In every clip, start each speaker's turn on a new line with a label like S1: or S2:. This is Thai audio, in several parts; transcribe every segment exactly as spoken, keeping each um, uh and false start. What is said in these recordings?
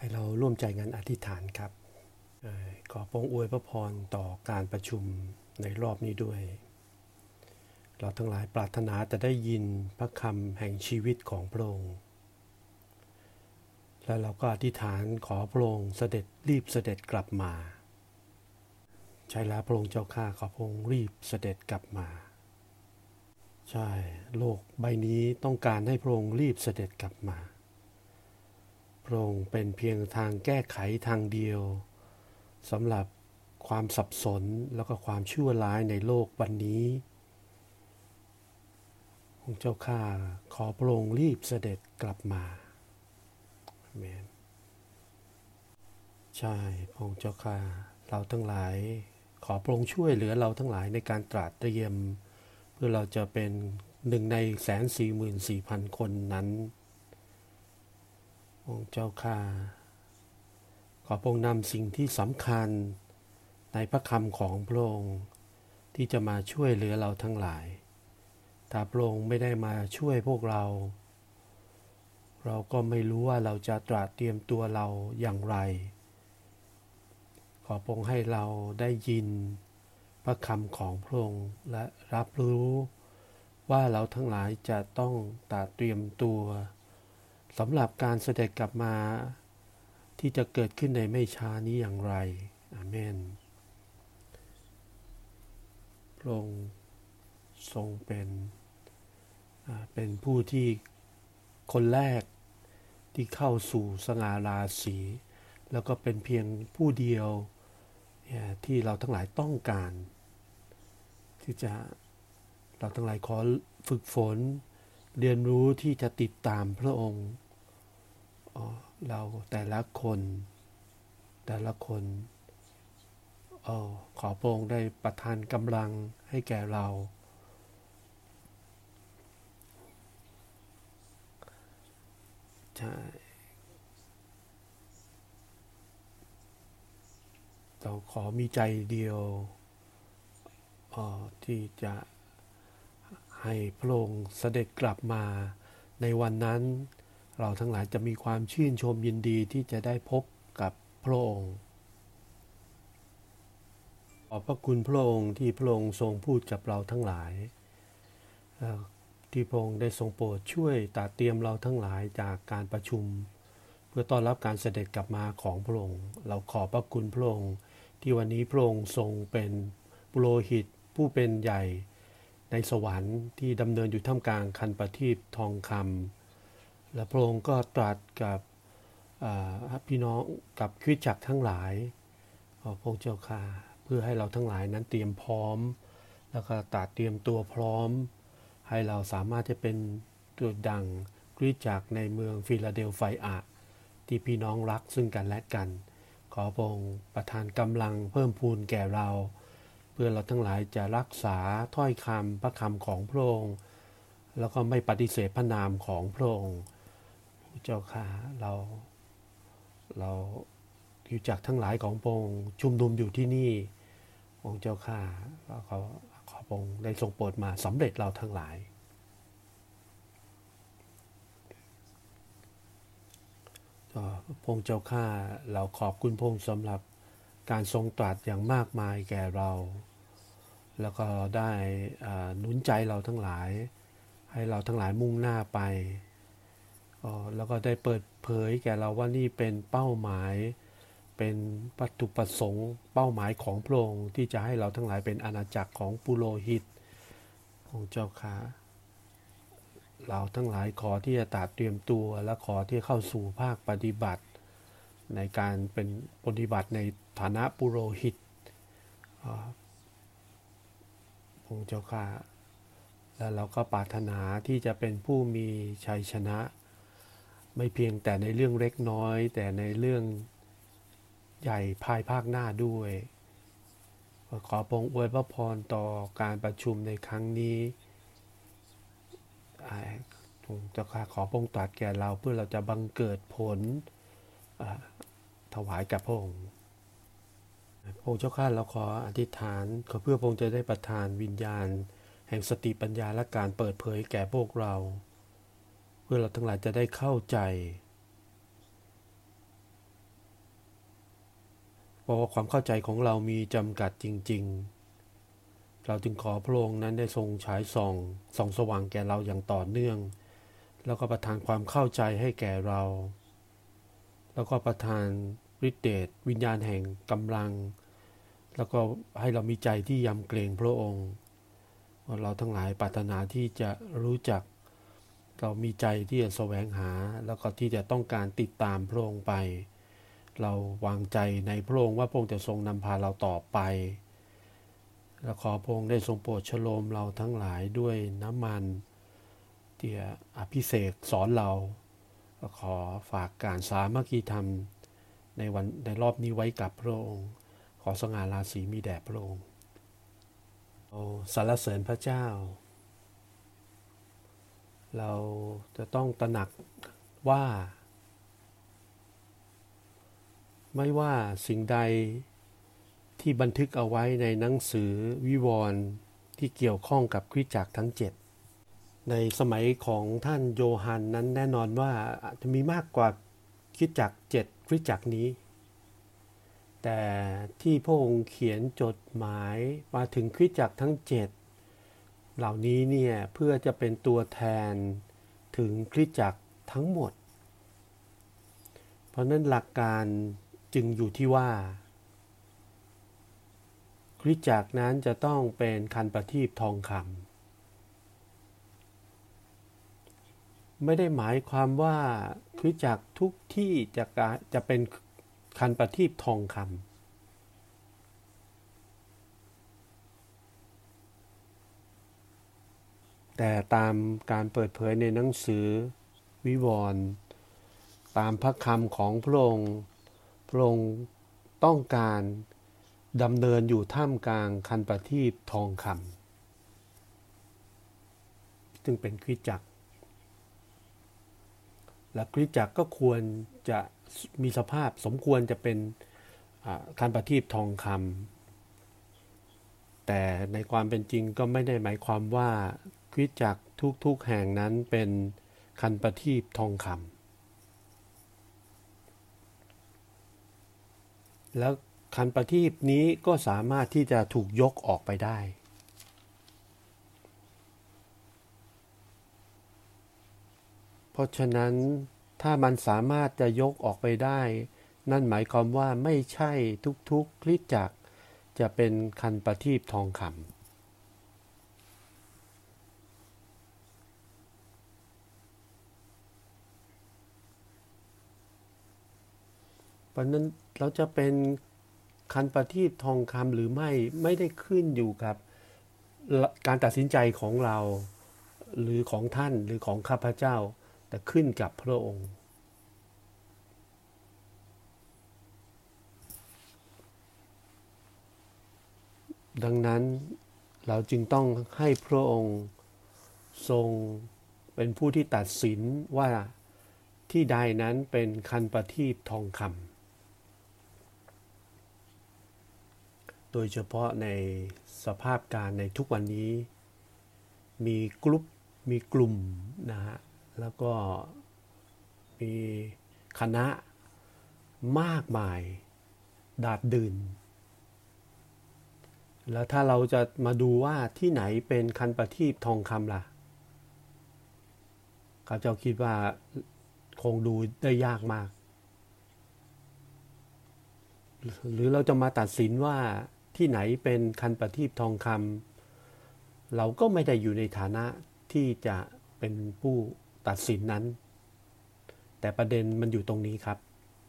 S1: ให้เราร่วมใจกันอธิษฐานครับขอพระองค์อวยพระพรต่อการประชุมในรอบนี้ด้วยเราทั้งหลายปรารถนาจะได้ยินพระคำแห่งชีวิตของพระองค์และเราก็อธิษฐานขอพระองค์เสด็จรีบเสด็จกลับมาใช่แล้วพระองค์เจ้าข้าขอพระองค์รีบเสด็จกลับมาใช่โลกใบนี้ต้องการให้พระองค์รีบเสด็จกลับมาพระองค์เป็นเพียงทางแก้ไขทางเดียวสำหรับความสับสนแล้วก็ความชั่วร้ายในโลกวันนี้องค์เจ้าข้าขอพระองค์รีบเสด็จกลับมาอาเมนใช่พระองค์เจ้าข้าเราทั้งหลายขอพระองค์ช่วยเหลือเราทั้งหลายในการตราเตรียมเพื่อเราจะเป็นหนึ่งในแสนสี่หมื่นสี่พันคนนั้นองค์เจ้าข้าขอพระองค์นำสิ่งที่สำคัญในพระคำของพระองค์ที่จะมาช่วยเหลือเราทั้งหลายถ้าพระองค์ไม่ได้มาช่วยพวกเราเราก็ไม่รู้ว่าเราจะตระเตรียมตัวเราอย่างไรขอพระองค์ให้เราได้ยินพระคำของพระองค์และรับรู้ว่าเราทั้งหลายจะต้องตระเตรียมตัวสำหรับการเสด็จกลับมาที่จะเกิดขึ้นในไม่ช้านี้อย่างไรอาเมนพระองค์ทรงเป็นเป็นผู้ที่คนแรกที่เข้าสู่สง่าราศีแล้วก็เป็นเพียงผู้เดียวที่เราทั้งหลายต้องการที่จะเราทั้งหลายขอฝึกฝนเรียนรู้ที่จะติดตามพระองค์เราแต่ละคนแต่ละคนขอพระองค์ได้ประทานกำลังให้แก่เราใช่เราขอมีใจเดียวที่จะให้พระองค์เสด็จกลับมาในวันนั้นเราทั้งหลายจะมีความชื่นชมยินดีที่จะได้พบกับพระองค์ขอบพระคุณพระองค์ที่พระองค์ทรงพูดกับเราทั้งหลายที่พระองค์ได้ทรงโปรดช่วยตระเตรียมเราทั้งหลายจากการประชุมเพื่อต้อนรับการเสด็จกลับมาของพระองค์เราขอบพระคุณพระองค์ที่วันนี้พระองค์ทรงเป็นปุโรหิตผู้เป็นใหญ่ในสวรรค์ที่ดำเนินอยู่ท่ามกลางคันประทีปทองคำและพระองค์ก็ตรัสกับพี่น้องกับคริสตจักรทั้งหลายขอพระองค์เจ้าข้าเพื่อให้เราทั้งหลายนั้นเตรียมพร้อมแล้วก็ตรัสเตรียมตัวพร้อมให้เราสามารถจะเป็นตัวดังคริสตจักรในเมืองฟิลาเดลเฟียที่พี่น้องรักซึ่งกันและกันขอพระองค์ประทานกำลังเพิ่มพูนแก่เราเพื่อเราทั้งหลายจะรักษาถ้อยคำพระคำของพระองค์แล้วก็ไม่ปฏิเสธพระนามของพระองค์เจ้าข้าเราเราอยู่จากทั้งหลายของพระองค์ชุมนุมอยู่ที่นี่องค์เจ้าข้าเราขอขอพระองค์ได้ทรงโปรดมาสำเร็จเราทั้งหลายพระองค์เจ้าข้าเราขอบคุณพระองค์สำหรับการทรงตรัสอย่างมากมายแก่เราแล้วก็ได้หนุนใจเราทั้งหลายให้เราทั้งหลายมุ่งหน้าไปแล้วก็ได้เปิดเผยแก่เราว่านี่เป็นเป้าหมายเป็นวัตถุประสงค์เป้าหมายของพระองค์ที่จะให้เราทั้งหลายเป็นอาณาจักรของปุโรหิตองค์เจ้าข้าเราทั้งหลายขอที่จะตระเตรียมตัวและขอที่จะเข้าสู่ภาคปฏิบัติในการเป็นปฏิบัติในฐานะปุโรหิตองค์เจ้าข้าแล้วเราก็ปรารถนาที่จะเป็นผู้มีชัยชนะไม่เพียงแต่ในเรื่องเล็กน้อยแต่ในเรื่องใหญ่ภายภาคหน้าด้วยขอพระองค์อวยพระพรต่อการประชุมในครั้งนี้องค์เจ้าข้าขอพระองค์ตรัสแก่เราเพื่อเราจะบังเกิดผลถวายกับพระองค์พระองค์เจ้าข้าเราขออธิษฐานขอเพื่อพระองค์จะได้ประทานวิญญาณแห่งสติปัญญาและการเปิดเผยแก่พวกเราเพื่อเราทั้งหลายจะได้เข้าใจเพราะว่าความเข้าใจของเรามีจำกัดจริงๆเราจึงขอพระองค์นั้นได้ทรงฉายส่องส่องสว่างแก่เราอย่างต่อเนื่องแล้วก็ประทานความเข้าใจให้แก่เราแล้วก็ประทานฤทธิเดชวิญญาณแห่งกำลังแล้วก็ให้เรามีใจที่ยำเกรงพระองค์เราทั้งหลายปรารถนาที่จะรู้จักเรามีใจที่จะแสวงหาแล้วก็ที่จะต้องการติดตามพระองค์ไปเราวางใจในพระองค์ว่าพระองค์จะทรงนำพาเราต่อไปและขอพระองค์ได้ทรงโปรดชโลมเราทั้งหลายด้วยน้ำมันที่อภิเษกสอนเราขอฝากการสามัคคีธรรมในวันในรอบนี้ไว้กับพระองค์ขอสง่าราศีมีแด่พระองค์สรรเสริญพระเจ้าเราจะต้องตระหนักว่าไม่ว่าสิ่งใดที่บันทึกเอาไว้ในหนังสือวิวรณ์ที่เกี่ยวข้องกับคริสตจักรทั้งเจ็ดในสมัยของท่านโยฮันนั้นแน่นอนว่าอาจจะมีมากกว่าคริสตจักรเจ็ดคริสตจักรนี้แต่ที่พระองค์เขียนจดหมายมาถึงคริสตจักรทั้งเจ็ดเหล่านี้เนี่ยเพื่อจะเป็นตัวแทนถึงคริสตจักรทั้งหมดเพราะนั้นหลักการจึงอยู่ที่ว่าคริสตจักรนั้นจะต้องเป็นคันประทีปทองคำไม่ได้หมายความว่าคริสตจักรทุกที่จะจะเป็นคันประทีปทองคำแต่ตามการเปิดเผยในหนังสือวิวรณ์ตามพระคำของพระองค์พระองค์ต้องการดำเนินอยู่ท่ามกลางคันประทีปทองคำซึ่งเป็นคริสตจักรและคริสตจักรก็ควรจะมีสภาพสมควรจะเป็นคันประทีปทองคำแต่ในความเป็นจริงก็ไม่ได้หมายความว่าคริสตจักรทุกๆแห่งนั้นเป็นคันประทีปทองคำแล้วคันประทีปนี้ก็สามารถที่จะถูกยกออกไปได้เพราะฉะนั้นถ้ามันสามารถจะยกออกไปได้นั่นหมายความว่าไม่ใช่ทุกๆคริสตจักรจะเป็นคันประทีปทองคำเพราะนั้นเราจะเป็นคันประทีปทองคำหรือไม่ไม่ได้ขึ้นอยู่กับการตัดสินใจของเราหรือของท่านหรือของข้าพเจ้าแต่ขึ้นกับพระองค์ดังนั้นเราจึงต้องให้พระองค์ทรงเป็นผู้ที่ตัดสินว่าที่ใดนั้นเป็นคันประทีปทองคำโดยเฉพาะในสภาพการในทุกวันนี้มีกลุ่มมีกลุ่มนะฮะแล้วก็มีคณะมากมายดาดดื่นแล้วถ้าเราจะมาดูว่าที่ไหนเป็นคันประทีปทองคำล่ะข้าเจ้าคิดว่าคงดูได้ยากมากหรือเราจะมาตัดสินว่าที่ไหนเป็นคันประทีปทองคำเราก็ไม่ได้อยู่ในฐานะที่จะเป็นผู้ตัดสินนั้นแต่ประเด็นมันอยู่ตรงนี้ครับ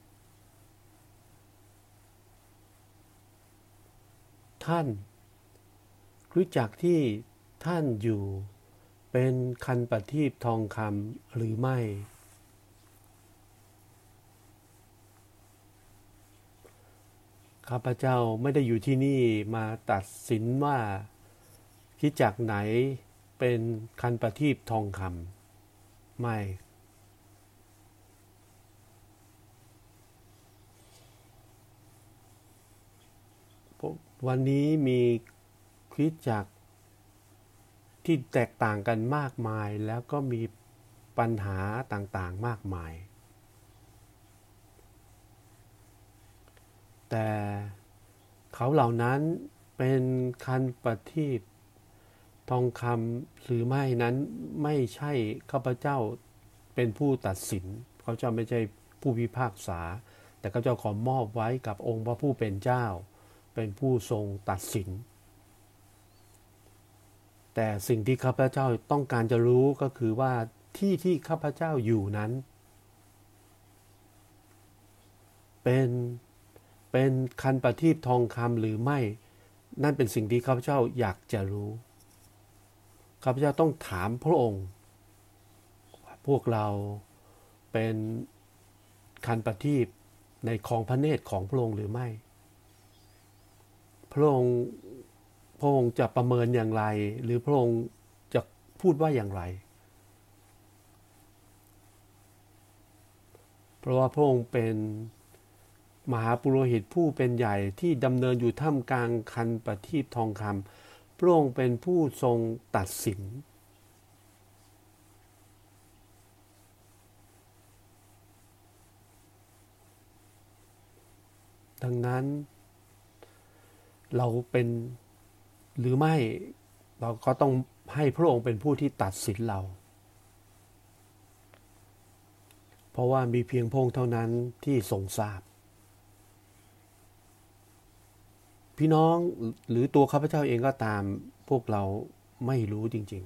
S1: ท่านคริสตจักรที่ท่านอยู่เป็นคันประทีปทองคำหรือไม่ข้าพเจ้าไม่ได้อยู่ที่นี่มาตัดสินว่าคริสตจักรไหนเป็นคันประทีปทองคำไม่วันนี้มีคริสตจักรที่แตกต่างกันมากมายแล้วก็มีปัญหาต่างๆมากมายแต่เขาเหล่านั้นเป็นคันประทีปทองคำหรือไม่นั้นไม่ใช่ข้าพเจ้าเป็นผู้ตัดสินเขาจะไม่ใช่ผู้พิพากษาแต่ข้าพเจ้าขอมอบไว้กับองค์พระผู้เป็นเจ้าเป็นผู้ทรงตัดสินแต่สิ่งที่ข้าพเจ้าต้องการจะรู้ก็คือว่าที่ที่ข้าพเจ้าอยู่นั้นเป็นเป็นคันประทีปทองคำหรือไม่นั่นเป็นสิ่งที่ข้าพเจ้าอยากจะรู้ข้าพเจ้าต้องถามพระองค์พวกเราเป็นคันประทีปในคลองพระเนตรของพระองค์หรือไม่พระองค์พระองค์จะประเมินอย่างไรหรือพระองค์จะพูดว่าอย่างไรเพราะว่าพระองค์เป็นมหาปุโรหิตผู้เป็นใหญ่ที่ดำเนินอยู่ท่ามกลางคันประทีปทองคำพระองค์เป็นผู้ทรงตัดสินดังนั้นเราเป็นหรือไม่เราก็ต้องให้พระองค์เป็นผู้ที่ตัดสินเราเพราะว่ามีเพียงพระองค์เท่านั้นที่ทรงทราบพี่น้องหรือตัวข้าพเจ้าเองก็ตามพวกเราไม่รู้จริง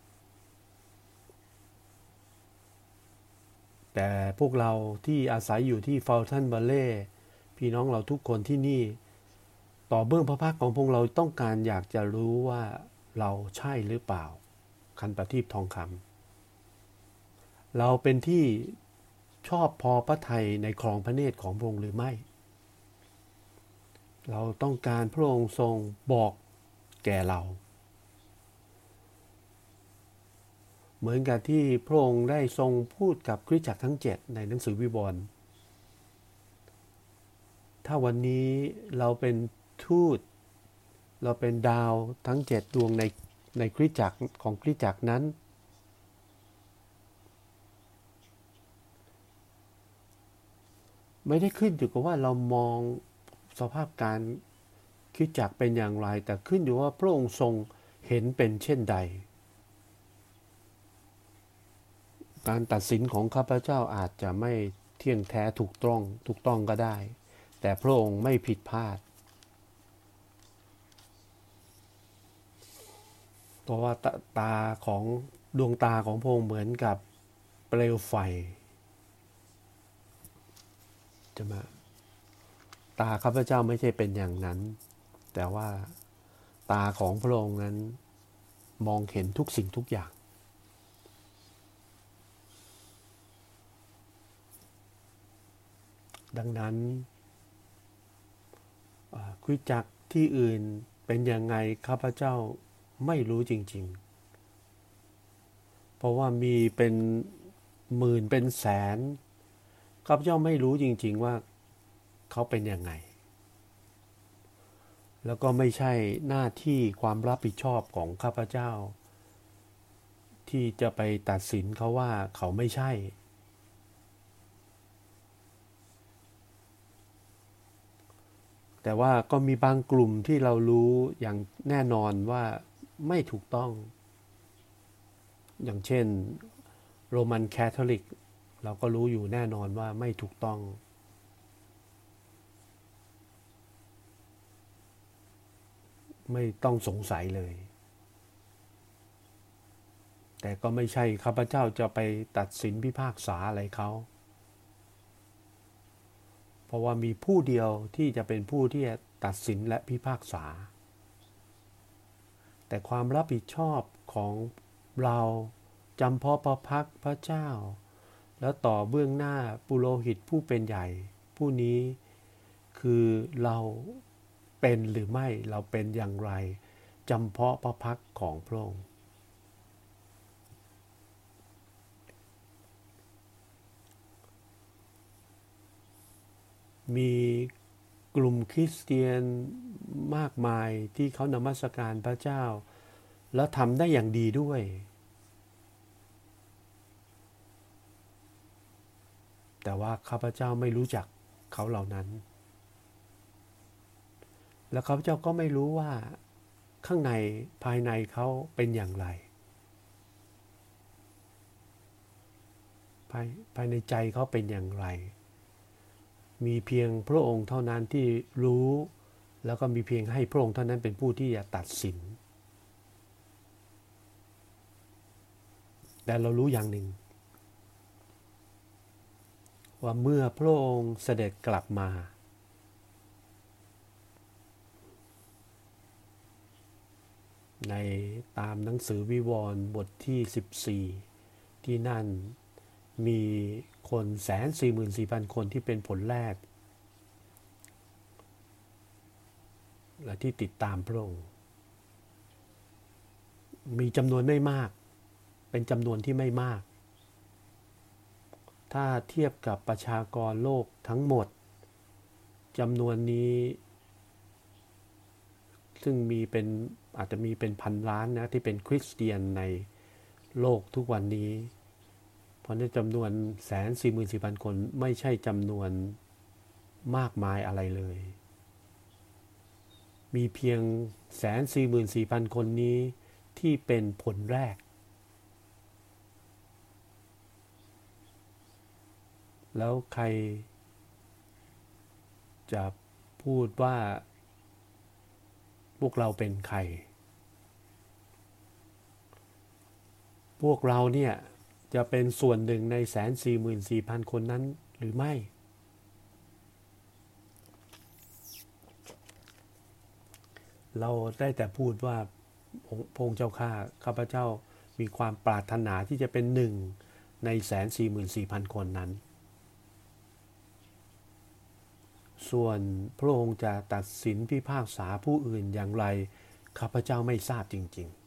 S1: ๆแต่พวกเราที่อาศัยอยู่ที่ฟาวทันบัลเล่พี่น้องเราทุกคนที่นี่ต่อเบื้องพระพักของพวกเราต้องการอยากจะรู้ว่าเราใช่หรือเปล่าคันประทีปทองคำเราเป็นที่ชอบพอพระทัยในคลองพระเนตรของพระองค์หรือไม่เราต้องการพระองค์ทรงบอกแก่เราเหมือนกับที่พระองค์ได้ทรงพูดกับคริสตจักรทั้งเจ็ดในหนังสือวิวรณ์ถ้าวันนี้เราเป็นทูตเราเป็นดาวทั้งเจ็ดดวงในในคริสตจักรของคริสตจักรนั้นไม่ได้ขึ้นอยู่กับว่าเรามองสภาพการคริสตจักรเป็นอย่างไรแต่ขึ้นอยู่ว่าพระองค์ทรงเห็นเป็นเช่นใดการตัดสินของข้าพเจ้าอาจจะไม่เที่ยงแท้ถูกต้องถูกต้องก็ได้แต่พระองค์ไม่ผิดพลาดเพราะว่าตาของดวงตาของพระองค์เหมือนกับเปลวไฟจะมาตาข้าพเจ้าไม่ใช่เป็นอย่างนั้นแต่ว่าตาของพระองค์นั้นมองเห็นทุกสิ่งทุกอย่างดังนั้นคริสตจักรที่อื่นเป็นยังไงข้าพเจ้าไม่รู้จริงๆเพราะว่ามีเป็นหมื่นเป็นแสนข้าพเจ้าไม่รู้จริงๆว่าเขาเป็นยังไงแล้วก็ไม่ใช่หน้าที่ความรับผิดชอบของข้าพเจ้าที่จะไปตัดสินเขาว่าเขาไม่ใช่แต่ว่าก็มีบางกลุ่มที่เรารู้อย่างแน่นอนว่าไม่ถูกต้องอย่างเช่นโรมันคาทอลิกเราก็รู้อยู่แน่นอนว่าไม่ถูกต้องไม่ต้องสงสัยเลยแต่ก็ไม่ใช่ข้าพเจ้าจะไปตัดสินพิพากษาอะไรเขาเพราะว่ามีผู้เดียวที่จะเป็นผู้ที่จะตัดสินและพิพากษาแต่ความรับผิดชอบของเราจำเพาะพระพักพระเจ้าแล้วต่อเบื้องหน้าปุโรหิตผู้เป็นใหญ่ผู้นี้คือเราเป็นหรือไม่เราเป็นอย่างไรจำเพาะพระพักของพระองค์มีกลุ่มคริสเตียนมากมายที่เขานมัสการพระเจ้าแล้วทำได้อย่างดีด้วยแต่ว่าข้าพเจ้าไม่รู้จักเขาเหล่านั้นแล้วข้าพเจ้าก็ไม่รู้ว่าข้างในภายในเขาเป็นอย่างไรภายภายในใจเขาเป็นอย่างไรมีเพียงพระองค์เท่านั้นที่รู้แล้วก็มีเพียงให้พระองค์เท่านั้นเป็นผู้ที่จะตัดสินแต่เรารู้อย่างหนึ่งว่าเมื่อพระองค์เสด็จกลับมาในตามหนังสือวิวรณ์บทที่สิบสี่ที่นั่นมีคนแสนสี่หมื่นสี่พันคนที่เป็นผลแรกและที่ติดตามพระองค์มีจำนวนไม่มากเป็นจำนวนที่ไม่มากถ้าเทียบกับประชากรโลกทั้งหมดจำนวนนี้ซึ่งมีเป็นอาจจะมีเป็นพันล้านนะที่เป็นคริสเตียนในโลกทุกวันนี้เพราะในจำนวนแสนสี่หมื่นสี่พันคนไม่ใช่จำนวนมากมายอะไรเลยมีเพียงแสนสี่หมื่นสี่พันคนนี้ที่เป็นผลแรกแล้วใครจะพูดว่าพวกเราเป็นใครพวกเราเนี่ยจะเป็นส่วนหนึ่งในแสนสี่หมื่นสี่พันคนนั้นหรือไม่เราได้แต่พูดว่าพระองค์เจ้าข้าข้าพเจ้ามีความปรารถนาที่จะเป็นหนึ่งในแสนสี่หมื่นสี่พันคนนั้นส่วนพระองค์จะตัดสินพิพากษาผู้อื่นอย่างไรข้าพเจ้าไม่ทราบจริง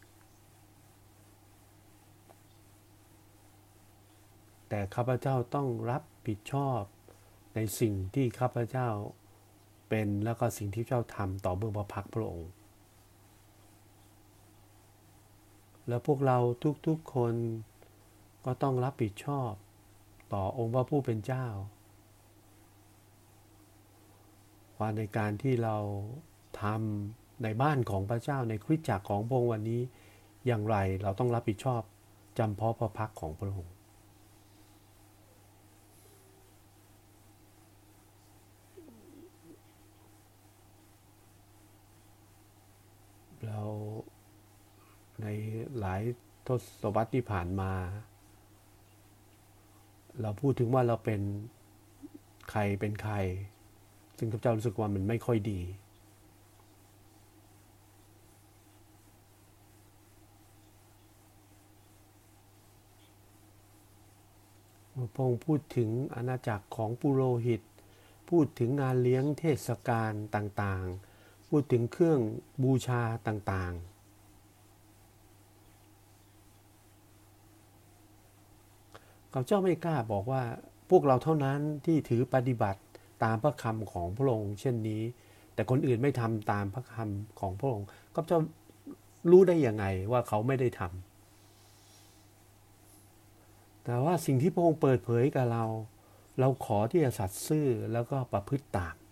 S1: ๆแต่ข้าพเจ้าต้องรับผิดชอบในสิ่งที่ข้าพเจ้าเป็นแล้วก็สิ่งที่เจ้าทำต่อเบื้องพระพักตร์พระองค์แล้วพวกเราทุกๆคนก็ต้องรับผิดชอบต่อองค์พระผู้เป็นเจ้าว่าในการที่เราทำในบ้านของพระเจ้าในคริสตจักรของพระองค์วันนี้อย่างไรเราต้องรับผิดชอบจำเพาะพระพักตร์ของพระองค์แล้วในหลายทศวรรษที่ผ่านมาเราพูดถึงว่าเราเป็นใครเป็นใครซึ่งข้าพเจ้ารู้สึกว่ามันไม่ค่อยดีพระองค์พูดถึงอาณาจักรของปุโรหิตพูดถึงงานเลี้ยงเทศกาลต่างๆพูดถึงเครื่องบูชาต่างๆข้าพเจ้าไม่กล้าบอกว่าพวกเราเท่านั้นที่ถือปฏิบัติตามพระคำของพระองค์เช่นนี้แต่คนอื่นไม่ทำตามพระคำของพระองค์ข้าพเจ้ารู้ได้ยังไงว่าเขาไม่ได้ทำแต่ว่าสิ่งที่พระองค์เปิดเผยกับเราเราขอที่จะสัตย์ซื่อแล้วก็ประพฤติตาม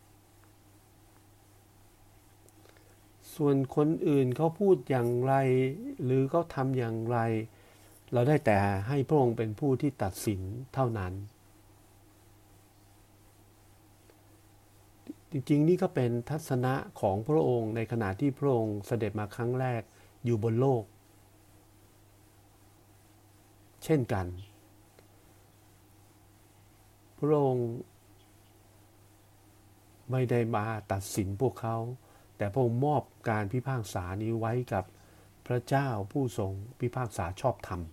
S1: ส่วนคนอื่นเขาพูดอย่างไรหรือเขาทำอย่างไรเราได้แต่ให้พระองค์เป็นผู้ที่ตัดสินเท่านั้นจริงๆนี่ก็เป็นทัศนะของพระองค์ในขณะที่พระองค์เสด็จมาครั้งแรกอยู่บนโลกเช่นกันพระองค์ไม่ได้มาตัดสินพวกเขาแต่พระองค์มอบการพิพากษานี้ไว้กับพระเจ้าผู้ทรงพิพากษาชอบธรรม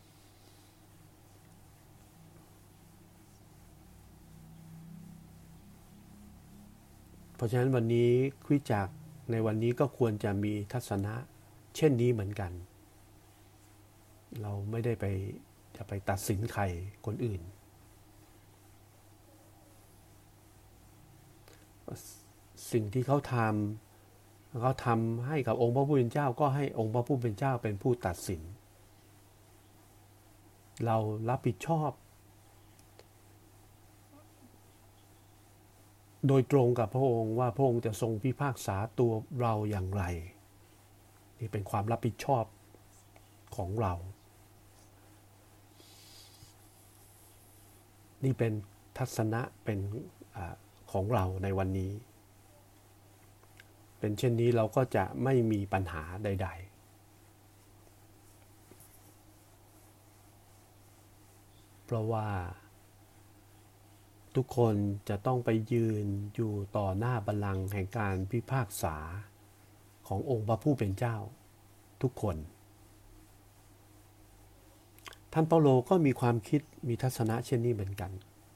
S1: เพราะฉะนั้นวันนี้คริสตจักรในวันนี้ก็ควรจะมีทัศนะเช่นนี้เหมือนกันเราไม่ได้ไปจะไปตัดสินใครคนอื่นสิ่งที่เขาทำเขาทำให้กับองค์พระผู้เป็นเจ้าก็ให้องค์พระผู้เป็นเจ้าเป็นผู้ตัดสินเรารับผิดชอบโดยตรงกับพระองค์ว่าพระองค์จะทรงพิพากษาตัวเราอย่างไรนี่เป็นความรับผิดชอบของเรานี่เป็นทัศนะเป็นอของเราในวันนี้เป็นเช่นนี้เราก็จะไม่มีปัญหาใดๆเพราะว่าทุกคนจะต้องไปยืนอยู่ต่อหน้าบัลลังก์แห่งการพิพากษาขององค์พระผู้เป็นเจ้าทุกคนท่านเปาโลก็มีความคิดมีทัศนะเช่นนี้เหมือนกัน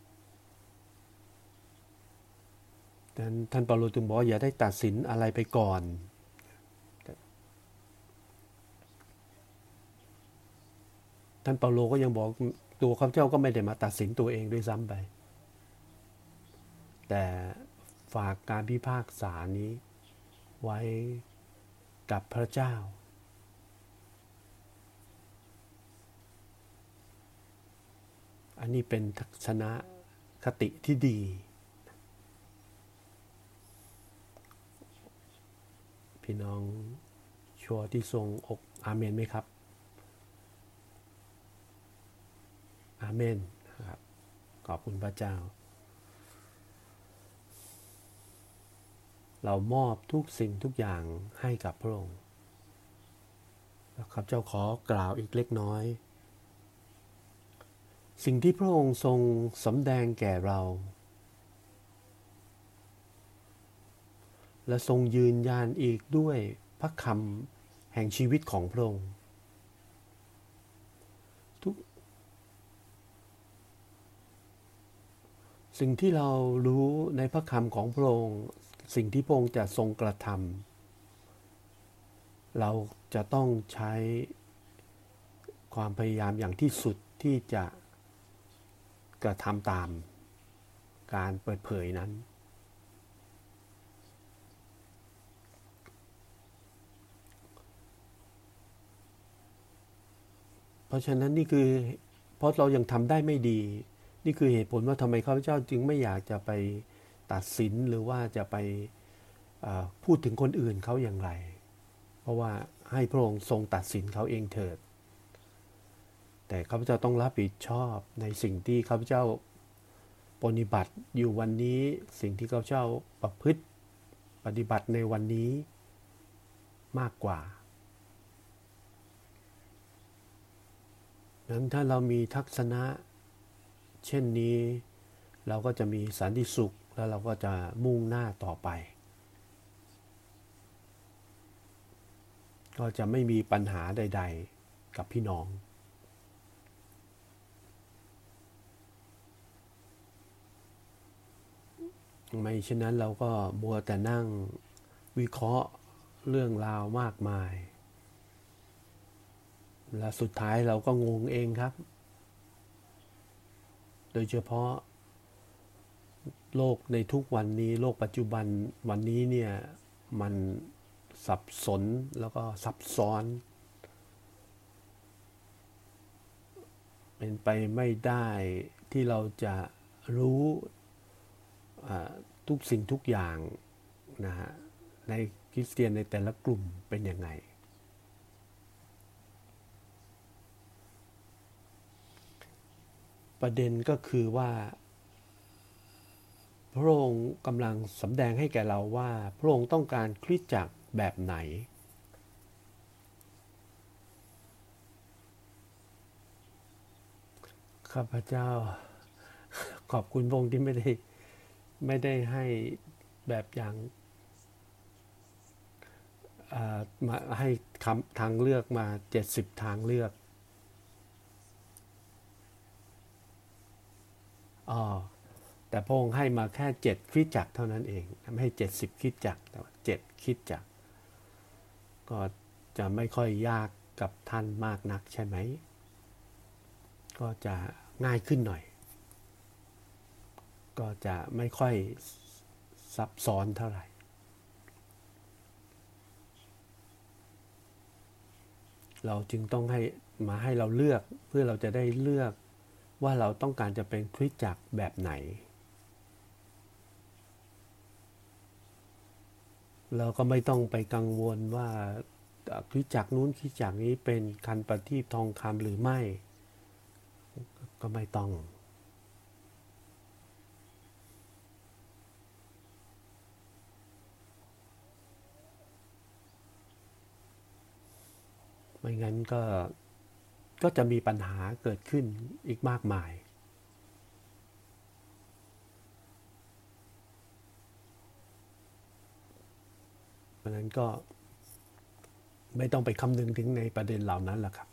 S1: ดังนั้นท่านเปาโลจึงบอกอย่าได้ตัดสินอะไรไปก่อนท่านเปาโลก็ยังบอกตัวข้าพเจ้าก็ไม่ได้มาตัดสินตัวเองด้วยซ้ำไปแต่ฝากการพิพากษานี้ไว้กับพระเจ้าอันนี้เป็นทัศนคติที่ดีพี่น้องชัวร์ที่ทรงอกอาเมนไหมครับอาเมนครับขอบคุณพระเจ้าเรามอบทุกสิ่งทุกอย่างให้กับพระองค์แล้วข้าพเจ้าขอกล่าวอีกเล็กน้อยสิ่งที่พระองค์ทรงสำแดงแก่เราและทรงยืนยันอีกด้วยพระคำแห่งชีวิตของพระองค์ทุกสิ่งที่เรารู้ในพระคำของพระองค์สิ่งที่พระองค์จะทรงกระทำเราจะต้องใช้ความพยายามอย่างที่สุดที่จะกระทำตามการเปิดเผยนั้นเพราะฉะนั้นนี่คือเพราะเรายังทำได้ไม่ดีนี่คือเหตุผลว่าทำไมข้าพเจ้าจึงไม่อยากจะไปตัดสินหรือว่าจะไปพูดถึงคนอื่นเขาอย่างไรเพราะว่าให้พระองค์ทรงตัดสินเขาเองเถิดแต่ข้าพเจ้าต้องรับผิดชอบในสิ่งที่ข้าพเจ้าปฏิบัติอยู่วันนี้สิ่งที่ข้าพเจ้าประพฤติปฏิบัติในวันนี้มากกว่านั้นถ้าเรามีทัศนะเช่นนี้เราก็จะมีสันติสุขแล้วเราก็จะมุ่งหน้าต่อไปก็จะไม่มีปัญหาใดๆกับพี่น้องไม่เช่นนั้นเราก็มัวแต่นั่งวิเคราะห์เรื่องราวมากมายและสุดท้ายเราก็งงเองครับโดยเฉพาะโลกในทุกวันนี้โลกปัจจุบันวันนี้เนี่ยมันสับสนแล้วก็ซับซ้อนเป็นไปไม่ได้ที่เราจะรู้ทุกสิ่งทุกอย่างนะฮะในคริสเตียนในแต่ละกลุ่มเป็นยังไงประเด็นก็คือว่าพระองค์กำลังสำแดงให้แก่เราว่าพระองค์ต้องการคริสตจักรแบบไหนข้าพเจ้าขอบคุณพระองค์ที่ไม่ได้ไม่ได้ให้แบบอย่างมาให้คำทางเลือกมาเจ็ดสิบทางเลือกอ๋อแต่พระองค์ให้มาแค่เจ็ดคริสตจักรเท่านั้นเองไม่ให้เจ็ดสิบคริสตจักรแต่ว่าเจ็ดคริสตจักรก็จะไม่ค่อยยากกับท่านมากนักใช่ไหมก็จะง่ายขึ้นหน่อยก็จะไม่ค่อยซับซ้อนเท่าไหร่เราจึงต้องให้มาให้เราเลือกเพื่อเราจะได้เลือกว่าเราต้องการจะเป็นคริสตจักรแบบไหนเราก็ไม่ต้องไปกังวลว่าคริสตจักรนู้นคริสตจักรนี้เป็นคันประทีปทองคำหรือไม่ก็ไม่ต้องไม่งั้นก็ก็จะมีปัญหาเกิดขึ้นอีกมากมายเพราะนั้นก็ไม่ต้องไปคำนึงถึงในประเด็นเหล่านั้นแหละครับ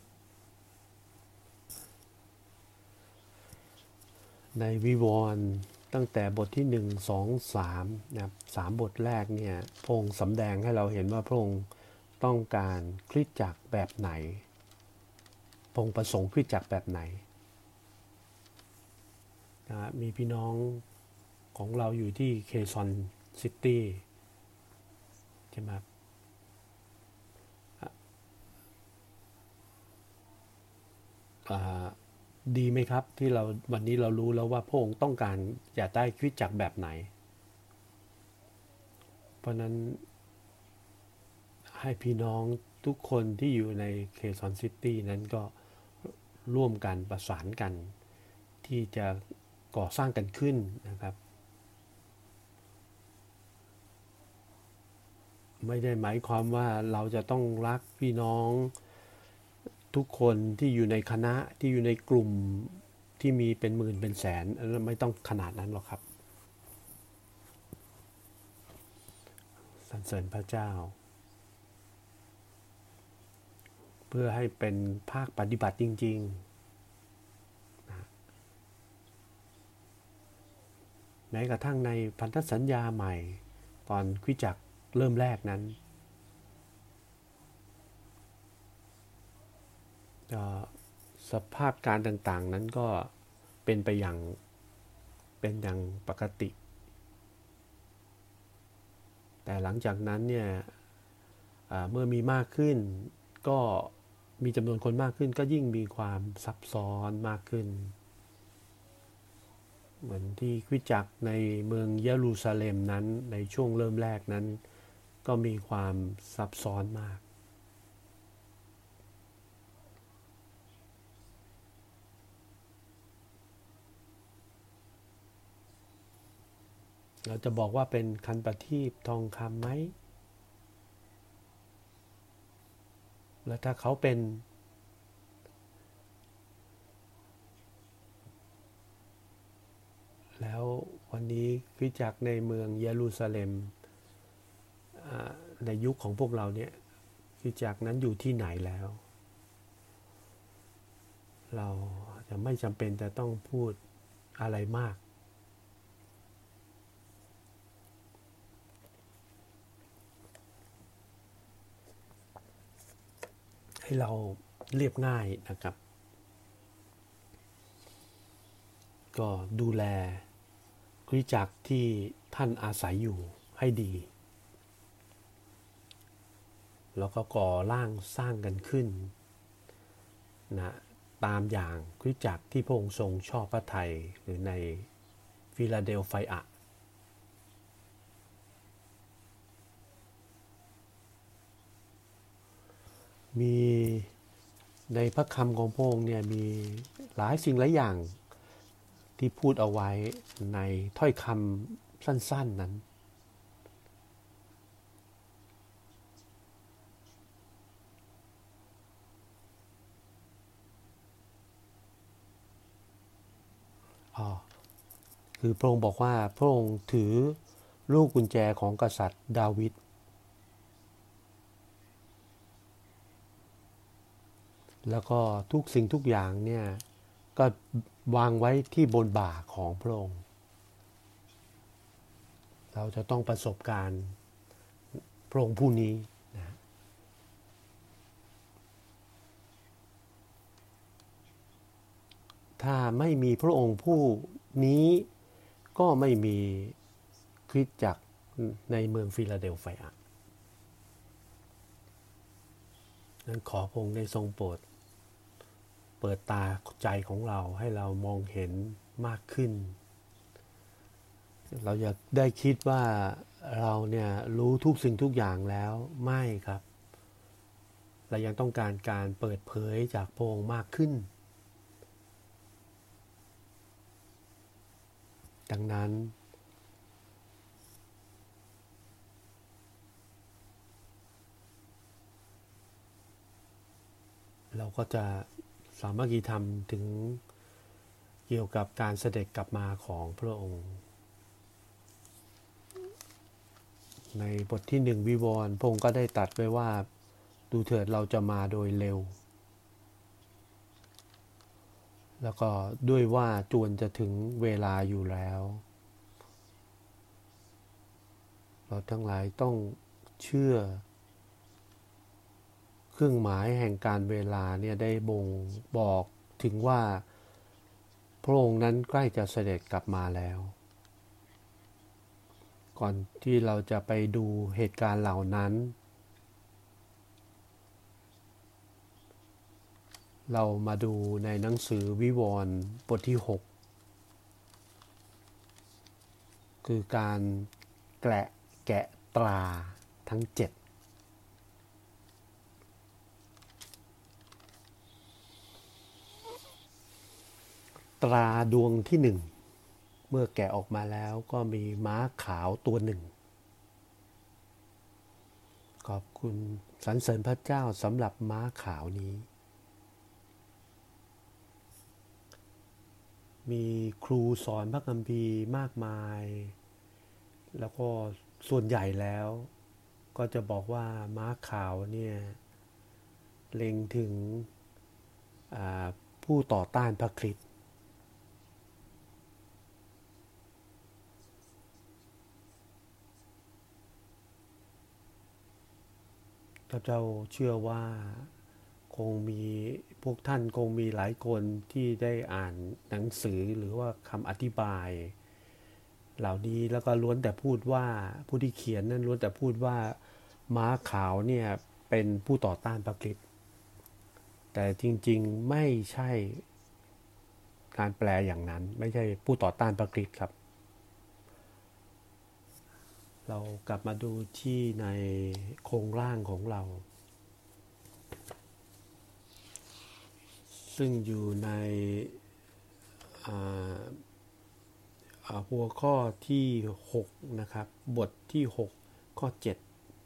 S1: ในวิวรณ์ตั้งแต่บทที่หนึ่ง สอง สามนะครับสามบทแรกเนี่ยพระองค์สำแดงให้เราเห็นว่าพระองค์ต้องการคริสตจักรแบบไหนพระองค์ประสงค์คริสตจักรแบบไหนนะมีพี่น้องของเราอยู่ที่เคซอนซิตี้ใช่ไหมดีไหมครับที่เราวันนี้เรารู้แล้วว่าพระองค์ต้องการอยากได้คริสตจักรแบบไหนเพราะนั้นให้พี่น้องทุกคนที่อยู่ในเคซอนซิตี้นั้นก็ร่วมกันประสานกันที่จะก่อสร้างกันขึ้นนะครับไม่ได้หมายความว่าเราจะต้องรักพี่น้องทุกคนที่อยู่ในคณะที่อยู่ในกลุ่มที่มีเป็นหมื่นเป็นแสนไม่ต้องขนาดนั้นหรอกครับสรรเสริญพระเจ้าเพื่อให้เป็นภาคปฏิบัติจริงๆนะแม้กระทั่งในพันธสัญญาใหม่ตอนคริสตจักรเริ่มแรกนั้นสภาพการต่างๆนั้นก็เป็นไปอย่างเป็นอย่างปกติแต่หลังจากนั้นเนี่ยเมื่อมีมากขึ้นก็มีจำนวนคนมากขึ้นก็ยิ่งมีความซับซ้อนมากขึ้นเหมือนที่คริสตจักรในเมืองเยรูซาเล็มนั้นในช่วงเริ่มแรกนั้นก็มีความซับซ้อนมากเราจะบอกว่าเป็นคันประทีปทองคำไหมแล้วถ้าเขาเป็นแล้ววันนี้คริสตจักรในเมืองเยรูซาเล็มในยุคของพวกเราเนี่ยคริสตจักรนั้นอยู่ที่ไหนแล้วเราจะไม่จำเป็นจะต้องพูดอะไรมากให้เราเรียบง่ายนะครับก็ดูแลคริสตจักรที่ท่านอาศัยอยู่ให้ดีแล้วก็ก่อร่างสร้างกันขึ้นนะตามอย่างคริสตจักรที่พระองค์ทรงชอบพระทัยหรือในฟิลาเดลเฟียมีในพระคำของพระองค์เนี่ยมีหลายสิ่งหลายอย่างที่พูดเอาไว้ในถ้อยคำสั้นๆนั้นอ๋อคือพระองค์บอกว่าพระองค์ถือลูกกุญแจของกษัตริย์ดาวิดแล้วก็ทุกสิ่งทุกอย่างเนี่ยก็วางไว้ที่บนบ่าของพระองค์เราจะต้องประสบการณ์พระองค์ผู้นี้นะถ้าไม่มีพระองค์ผู้นี้ก็ไม่มีคริสตจักรในเมืองฟิลาเดลเฟียนั้นขอพระองค์ได้ทรงโปรดเปิดตาใจของเราให้เรามองเห็นมากขึ้นเราอยากได้คิดว่าเราเนี่ยรู้ทุกสิ่งทุกอย่างแล้วไม่ครับเรายังต้องการการเปิดเผยจากพระองค์มากขึ้นดังนั้นเราก็จะสามัคคีธรรมถึงเกี่ยวกับการเสด็จกลับมาของพระองค์ในบทที่หนึ่งวิวรณ์พระองค์ก็ได้ตรัสไว้ว่าดูเถิดเราจะมาโดยเร็วแล้วก็ด้วยว่าจวนจะถึงเวลาอยู่แล้วเราทั้งหลายต้องเชื่อเครื่องหมายแห่งการเวลาเนี่ยได้บ่งบอกถึงว่าพระองค์นั้นใกล้จะเสด็จกลับมาแล้วก่อนที่เราจะไปดูเหตุการณ์เหล่านั้นเรามาดูในหนังสือวิวรณ์บทที่หกคือการแกะแกะตราทั้งเจ็ดตราดวงที่หนึ่งเมื่อแกะออกมาแล้วก็มีม้าขาวตัวหนึ่งขอบคุณสรรเสริญพระเจ้าสำหรับม้าขาวนี้มีครูสอนพระคัมภีร์มากมายแล้วก็ส่วนใหญ่แล้วก็จะบอกว่าม้าขาวเนี่ยเล็งถึงผู้ต่อต้านพระคริสต์ข้าเจ้าเชื่อว่าคงมีพวกท่านคงมีหลายคนที่ได้อ่านหนังสือหรือว่าคำอธิบายเหล่านี้แล้วก็ล้วนแต่พูดว่าผู้ที่เขียนนั้นล้วนแต่พูดว่าม้าขาวเนี่ยเป็นผู้ต่อต้านพระคริสต์แต่จริงๆไม่ใช่การแปลอย่างนั้นไม่ใช่ผู้ต่อต้านพระคริสต์ครับเรากลับมาดูที่ในโครงร่างของเราซึ่งอยู่ในหัวข้อที่หกนะครับบทที่หกข้อเจ็ด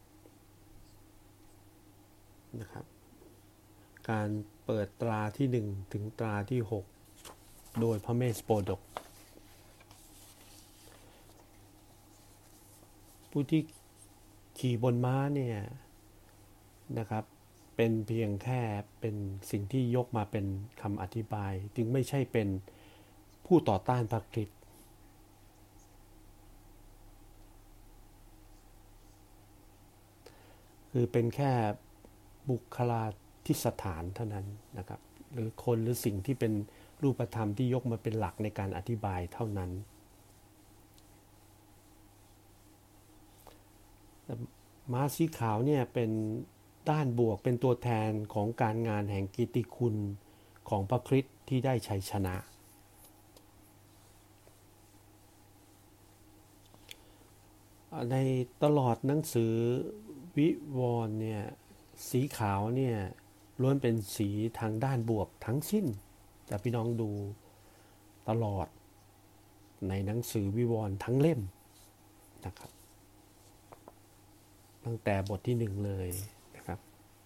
S1: นะครับการเปิดตราที่หนึ่งถึงตราที่หกโดยพระเมสโปดกผู้ที่ขี่บนม้าเนี่ยนะครับเป็นเพียงแค่เป็นสิ่งที่ยกมาเป็นคำอธิบายจึงไม่ใช่เป็นผู้ต่อต้านพระคริสต์คือเป็นแค่บุคลาธิสถานเท่านั้นนะครับหรือคนหรือสิ่งที่เป็นรูปธรรมที่ยกมาเป็นหลักในการอธิบายเท่านั้นม้าสีขาวเนี่ยเป็นด้านบวกเป็นตัวแทนของการงานแห่งกิตติคุณของพระคริสต์ที่ได้ชัยชนะในตลอดหนังสือวิวรณ์เนี่ยสีขาวเนี่ยล้วนเป็นสีทางด้านบวกทั้งสิ้นแต่พี่น้องดูตลอดในหนังสือวิวรณ์ทั้งเล่มนะครับตั้งแต่บทที่หนึ่งเลยนะครับ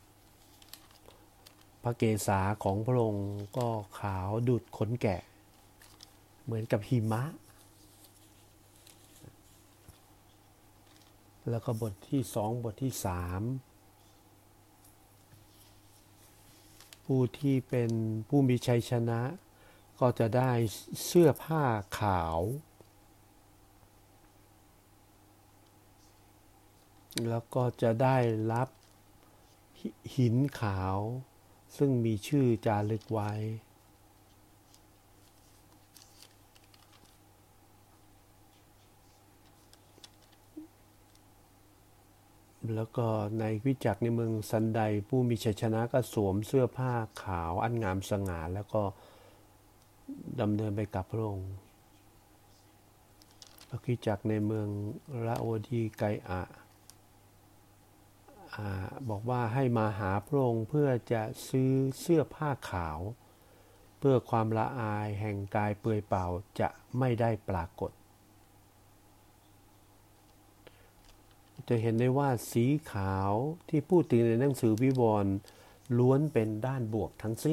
S1: พระเกศาของพระองค์ก็ขาวดุจขนแกะเหมือนกับหิมะแล้วก็บทที่สองบทที่สามผู้ที่เป็นผู้มีชัยชนะก็จะได้เสื้อผ้าขาวแล้วก็จะได้รับหินขาวซึ่งมีชื่อจารึกไว้แล้วก็ในวิจักรในเมืองซันไดผู้มีชัยชนะก็สวมเสื้อผ้าขาวอันงามสง่าแล้วก็ดำเนินไปกับพระองค์พระคริสตจักรในเมืองละโอดีไกอะบอกว่าให้มาหาพระองค์เพื่อจะซื้อเสื้อผ้าขาวเพื่อความละอายแห่งกายเปลือยเปล่าจะไม่ได้ปรากฏจะเห็นได้ว่าสีขาวที่พูดถึงในหนังสือวิวรณ์ล้วนเป็นด้านบวกทั้งสิ้น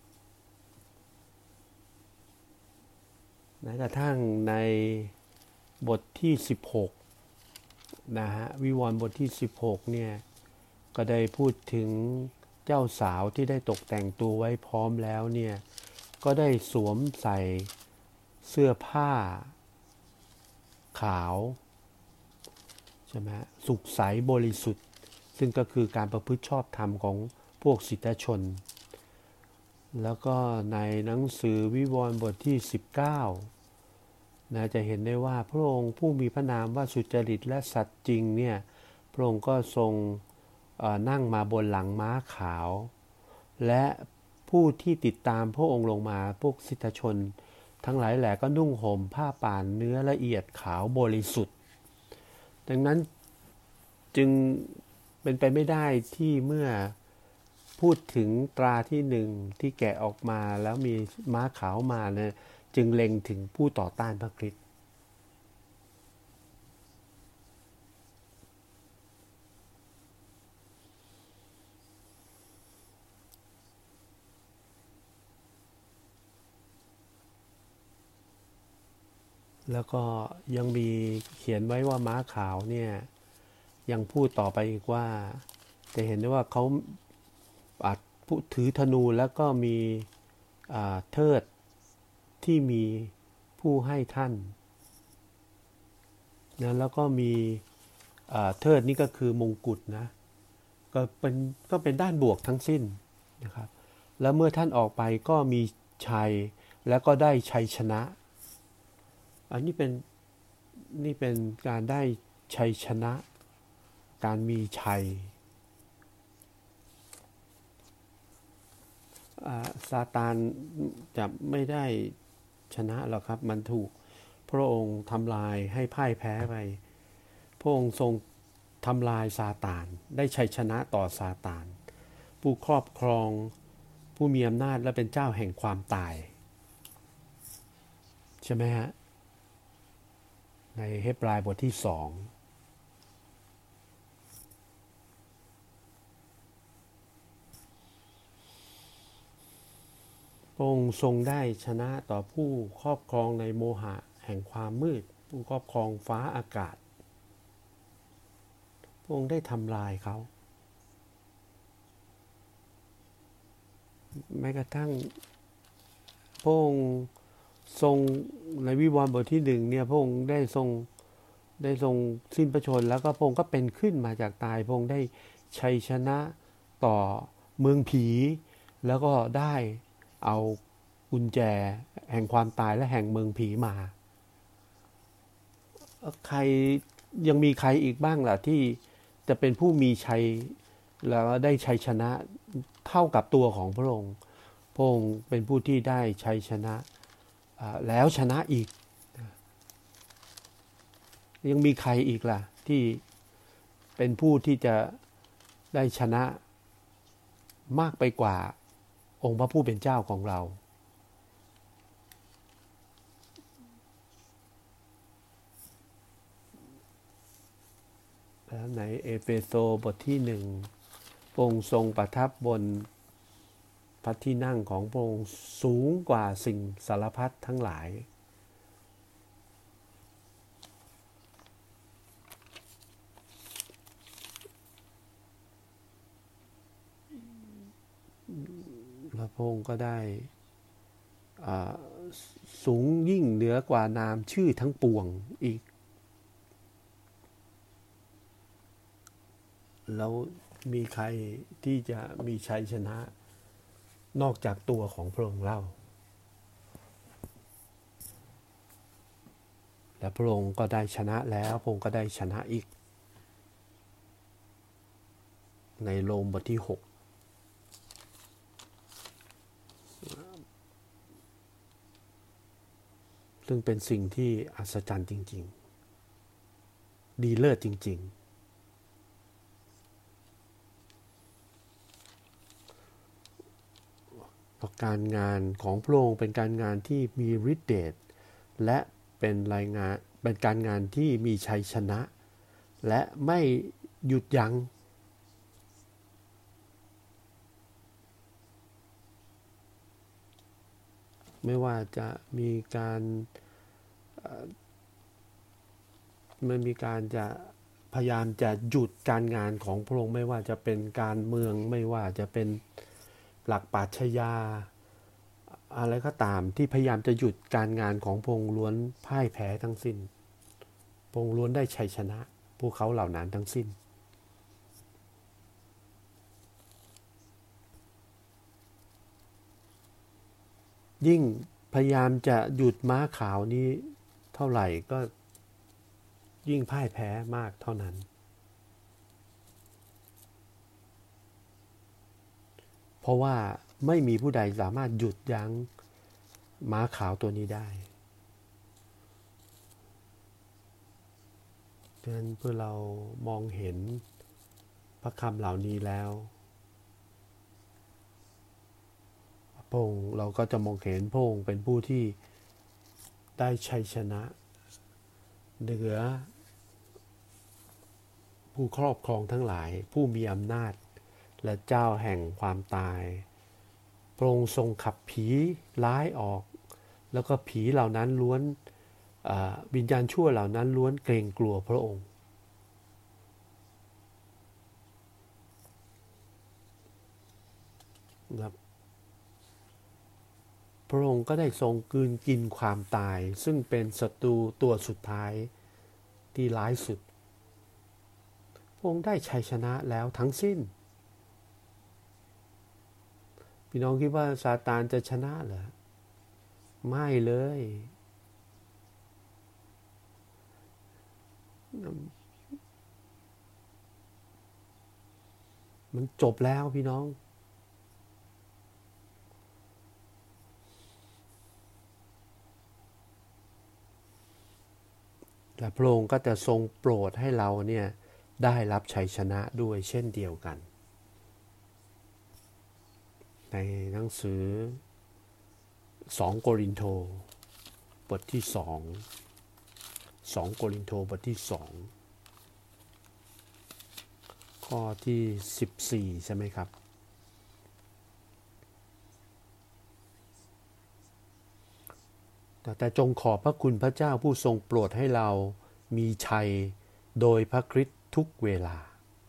S1: แม้กระทั่งในบทที่สิบหกนะฮะวิวรณ์บทที่สิบหกเนี่ยก็ได้พูดถึงเจ้าสาวที่ได้ตกแต่งตัวไว้พร้อมแล้วเนี่ยก็ได้สวมใส่เสื้อผ้าขาวใช่ไหมสุขใสบริสุทธิ์ซึ่งก็คือการประพฤติชอบธรรมของพวกศิษยชนแล้วก็ในหนังสือวิวรณ์บทที่สิบเก้านะจะเห็นได้ว่าพระองค์ผู้มีพระนามว่าสุจริตและสัตย์จริงเนี่ยพระองค์ก็ทรงนั่งมาบนหลังม้าขาวและผู้ที่ติดตามพระองค์ลงมาพวกศิษยชนทั้งหลายแหละก็นุ่งห่มผ้าป่านเนื้อละเอียดขาวบริสุทธิ์ดังนั้นจึงเป็นไปไม่ได้ที่เมื่อพูดถึงตราที่หนึ่งที่แกะออกมาแล้วมีม้าขาวมาเนี่ยจึงเล็งถึงผู้ต่อต้านพระคริสต์แล้วก็ยังมีเขียนไว้ว่าม้าขาวเนี่ยยังพูดต่อไปอีกว่าจะเห็นได้ว่าเขาอาจถือธนูแล้วก็มีเทิดที่มีผู้ให้ท่านนะแล้วก็มีเทิดนี่ก็คือมงกุฎนะก็เป็นก็เป็นด้านบวกทั้งสิ้นนะครับแล้วเมื่อท่านออกไปก็มีชัยแล้วก็ได้ชัยชนะอันนี้เป็นนี่เป็นการได้ชัยชนะการมีชัยซาตานจะไม่ได้ชนะหรอกครับมันถูกพระองค์ทำลายให้พ่ายแพ้ไปพระองค์ทรงทำลายซาตานได้ชัยชนะต่อซาตานผู้ครอบครองผู้มีอำนาจและเป็นเจ้าแห่งความตายใช่ไหมฮะในเฮบรายบทที่สองพระองค์ทรงได้ชนะต่อผู้ครอบครองในโมหะแห่งความมืดผู้ครอบครองฟ้าอากาศพระองค์ได้ทำลายเขาแม้กระทั่งพระองค์ทรงในวิวรณ์บทที่หนึ่งเนี่ยพระองค์ได้ทรงได้ทรงสิ้นพระชนม์แล้วก็พระองค์ก็เป็นขึ้นมาจากตายพระองค์ได้ชัยชนะต่อเมืองผีแล้วก็ได้เอากุญแจแห่งความตายและแห่งเมืองผีมาใครยังมีใครอีกบ้างล่ะที่จะเป็นผู้มีชัยแล้วได้ชัยชนะเท่ากับตัวของพระองค์พระองค์เป็นผู้ที่ได้ชัยชนะแล้วชนะอีกยังมีใครอีกล่ะที่เป็นผู้ที่จะได้ชนะมากไปกว่าองค์พระผู้เป็นเจ้าของเราแล้วในเอเฟโซบทที่หนึ่งพระองค์ทรงประทับบนพระที่นั่งของพระองค์สูงกว่าสิ่งสารพัดทั้งหลายและพระองค์ก็ได้สูงยิ่งเหนือกว่านามชื่อทั้งปวงอีกแล้วมีใครที่จะมีชัยชนะนอกจากตัวของพระองค์เล่าและพระองค์ก็ได้ชนะแล้วพระองค์ก็ได้ชนะอีกในโรมบทที่หกซึ่งเป็นสิ่งที่อัศจรรย์จริงๆดีเลิศจริงๆการงานของพระองค์เป็นการงานที่มีฤทธิ์เดชและเป็นรายงานเป็นการงานที่มีชัยชนะและไม่หยุดยัง้งไม่ว่าจะมีการไม่มีการจะพยายามจะหยุดการงานของพระองค์ไม่ว่าจะเป็นการเมืองไม่ว่าจะเป็นหลักปรัชญาอะไรก็ตามที่พยายามจะหยุดการงานของพระองค์ล้วนพ่ายแพ้ทั้งสิ้นพระองค์ล้วนได้ชัยชนะพวกเขาเหล่านั้นทั้งสิ้นยิ่งพยายามจะหยุดม้าขาวนี้เท่าไหร่ก็ยิ่งพ่ายแพ้มากเท่านั้นเพราะว่าไม่มีผู้ใดสามารถหยุดยั้งม้าขาวตัวนี้ได้ดังนั้นเพื่อเรามองเห็นพระคำเหล่านี้แล้วพระองค์เราก็จะมองเห็นพระองค์เป็นผู้ที่ได้ชัยชนะเหนือผู้ครอบครองทั้งหลายผู้มีอำนาจและเจ้าแห่งความตายพระองค์ทรงขับผีร้ายออกแล้วก็ผีเหล่านั้นล้วนวิญญาณชั่วเหล่านั้นล้วนเกรงกลัวพระองค์ครับพระองค์ก็ได้ทรงกลืนกินความตายซึ่งเป็นศัตรูตัวสุดท้ายที่ร้ายสุดพระองค์ได้ชัยชนะแล้วทั้งสิ้นพี่น้องคิดว่าซาตานจะชนะเหรอไม่เลยมันจบแล้วพี่น้องและพระองค์ก็จะทรงโปรดให้เราเนี่ยได้รับชัยชนะด้วยเช่นเดียวกันในหนังสือสองโครินโธบทที่สองสองโครินโธบทที่สองข้อที่สิบสี่ใช่ไหมครับแต่จงขอบพระคุณพระเจ้าผู้ทรงโปรดให้เรามีชัยโดยพระคริสต์ทุกเวลา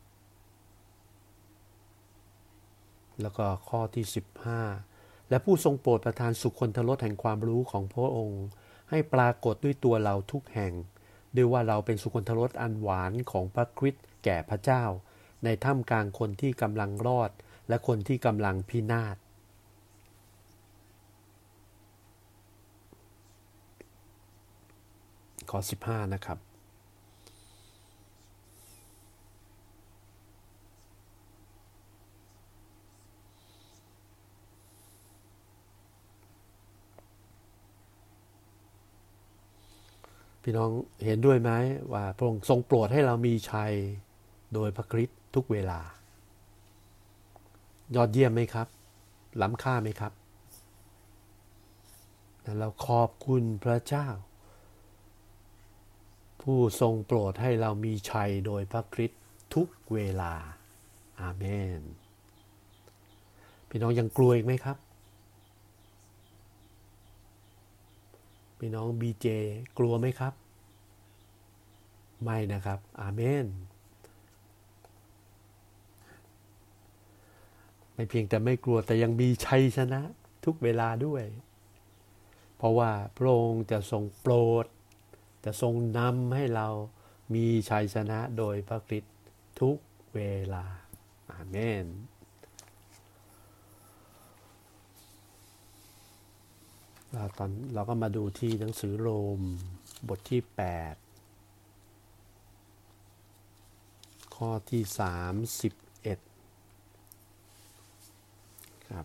S1: แล้วก็ข้อที่สิบห้าและผู้ทรงโปรดประทานสุขคนทรสแห่งความรู้ของพระองค์ให้ปรากฏด้วยตัวเราทุกแห่งด้วยว่าเราเป็นสุขคนทรสอันหวานของพระคริสต์แก่พระเจ้าในท่ามกลางคนที่กำลังรอดและคนที่กำลังพินาศข้อสิบห้านะครับพี่น้องเห็นด้วยไหมว่าพระองค์ทรงโปรดให้เรามีชัยโดยพระคริสต์ทุกเวลายอดเยี่ยมไหมครับล้ำค่าไหมครับและเราขอบคุณพระเจ้าผู้ทรงโปรดให้เรามีชัยโดยพระคริสต์ทุกเวลาอาเมนพี่น้องยังกลัวอีกไหมครับพี่น้องบีเจกลัวไหมครับไม่นะครับอาเมนไม่เพียงแต่ไม่กลัวแต่ยังมีชัยชนะทุกเวลาด้วยเพราะว่าพระองค์จะทรงโปรดจะทรงนำให้เรามีชัยชนะโดยพระคริสต์ทุกเวลาอาเมนเราตอนเราก็มาดูที่หนังสือโรมบทที่แปดข้อที่สามสิบเอ็ดครับ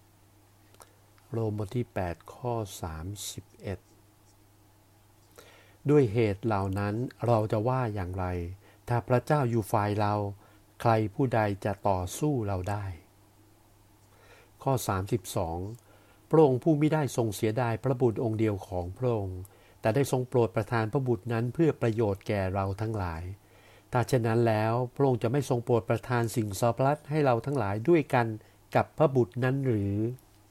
S1: โรมบทที่แปดข้อสามสิบเอ็ดด้วยเหตุเหล่านั้นเราจะว่าอย่างไรถ้าพระเจ้าอยู่ฝ่ายเราใครผู้ใดจะต่อสู้เราได้ข้อสามสิบสองพระองค์ผู้มิได้ทรงเสียดายพระบุตรองค์เดียวของพระองค์แต่ได้ทรงโปรดประทานพระบุตรนั้นเพื่อประโยชน์แก่เราทั้งหลายถ้าเช่นนั้นแล้วพระองค์จะไม่ทรงโปรดประทานสิ่งสรรพรัตน์ให้เราทั้งหลายด้วยกันกับพระบุตรนั้นหรือ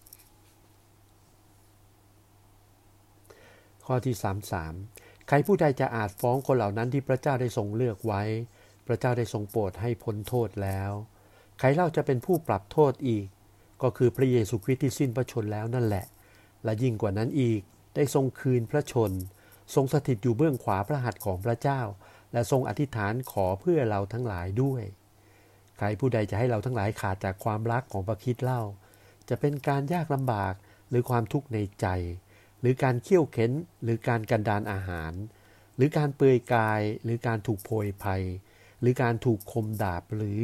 S1: ข้อที่สามสิบสามใครผู้ใดจะอาจฟ้องคนเหล่านั้นที่พระเจ้าได้ทรงเลือกไว้พระเจ้าได้ทรงโปรดให้พ้นโทษแล้วใครเล่าจะเป็นผู้ปรับโทษอีกก็คือพระเยซูคริสต์ที่สิ้นพระชนแล้วนั่นแหละและยิ่งกว่านั้นอีกได้ทรงคืนพระชนทรงสถิตอยู่เบื้องขวาพระหัตถ์ของพระเจ้าและทรงอธิษฐานขอเพื่อเราทั้งหลายด้วยใครผู้ใดจะให้เราทั้งหลายขาดจากความรักของพระคริสต์เล่าจะเป็นการยากลำบากหรือความทุกข์ในใจหรือการเคี่ยวเข็นหรือการกันดารอาหารหรือการเปลือยกายหรือการถูกโพยภัยหรือการถูกคมดาบหรือ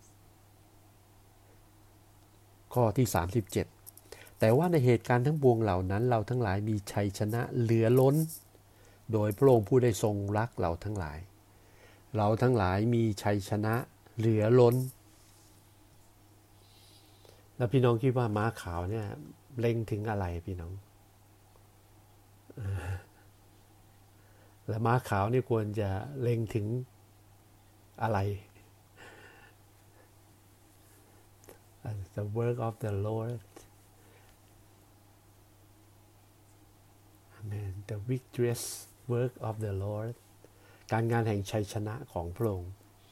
S1: ข้อที่สามสิบเจ็ดแต่ว่าในเหตุการณ์ทั้งปวงเหล่านั้นเราทั้งหลายมีชัยชนะเหลือล้นโดยพระองค์ผู้ได้ทรงรักเราทั้งหลายเราทั้งหลายมีชัยชนะเหลือล้นแล้วพี่น้องคิดว่าม้าขาวเนี่ยเล็งถึงอะไรพี่น้องและม้าขาวนี่ควรจะเล็งถึงอะไร The work of the Lord Amen The victorious work of the Lord การงานแห่งชัยชนะของพระองค์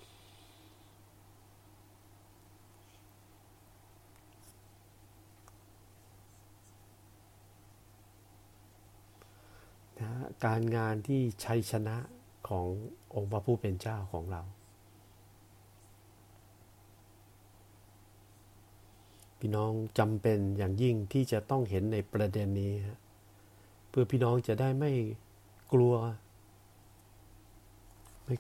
S1: การงานที่ชัยชนะขององค์พระผู้เป็นเจ้าของเราพี่น้องจำเป็นอย่างยิ่งที่จะต้องเห็นในประเด็นนี้เพื่อพี่น้องจะได้ไม่กลัวไม่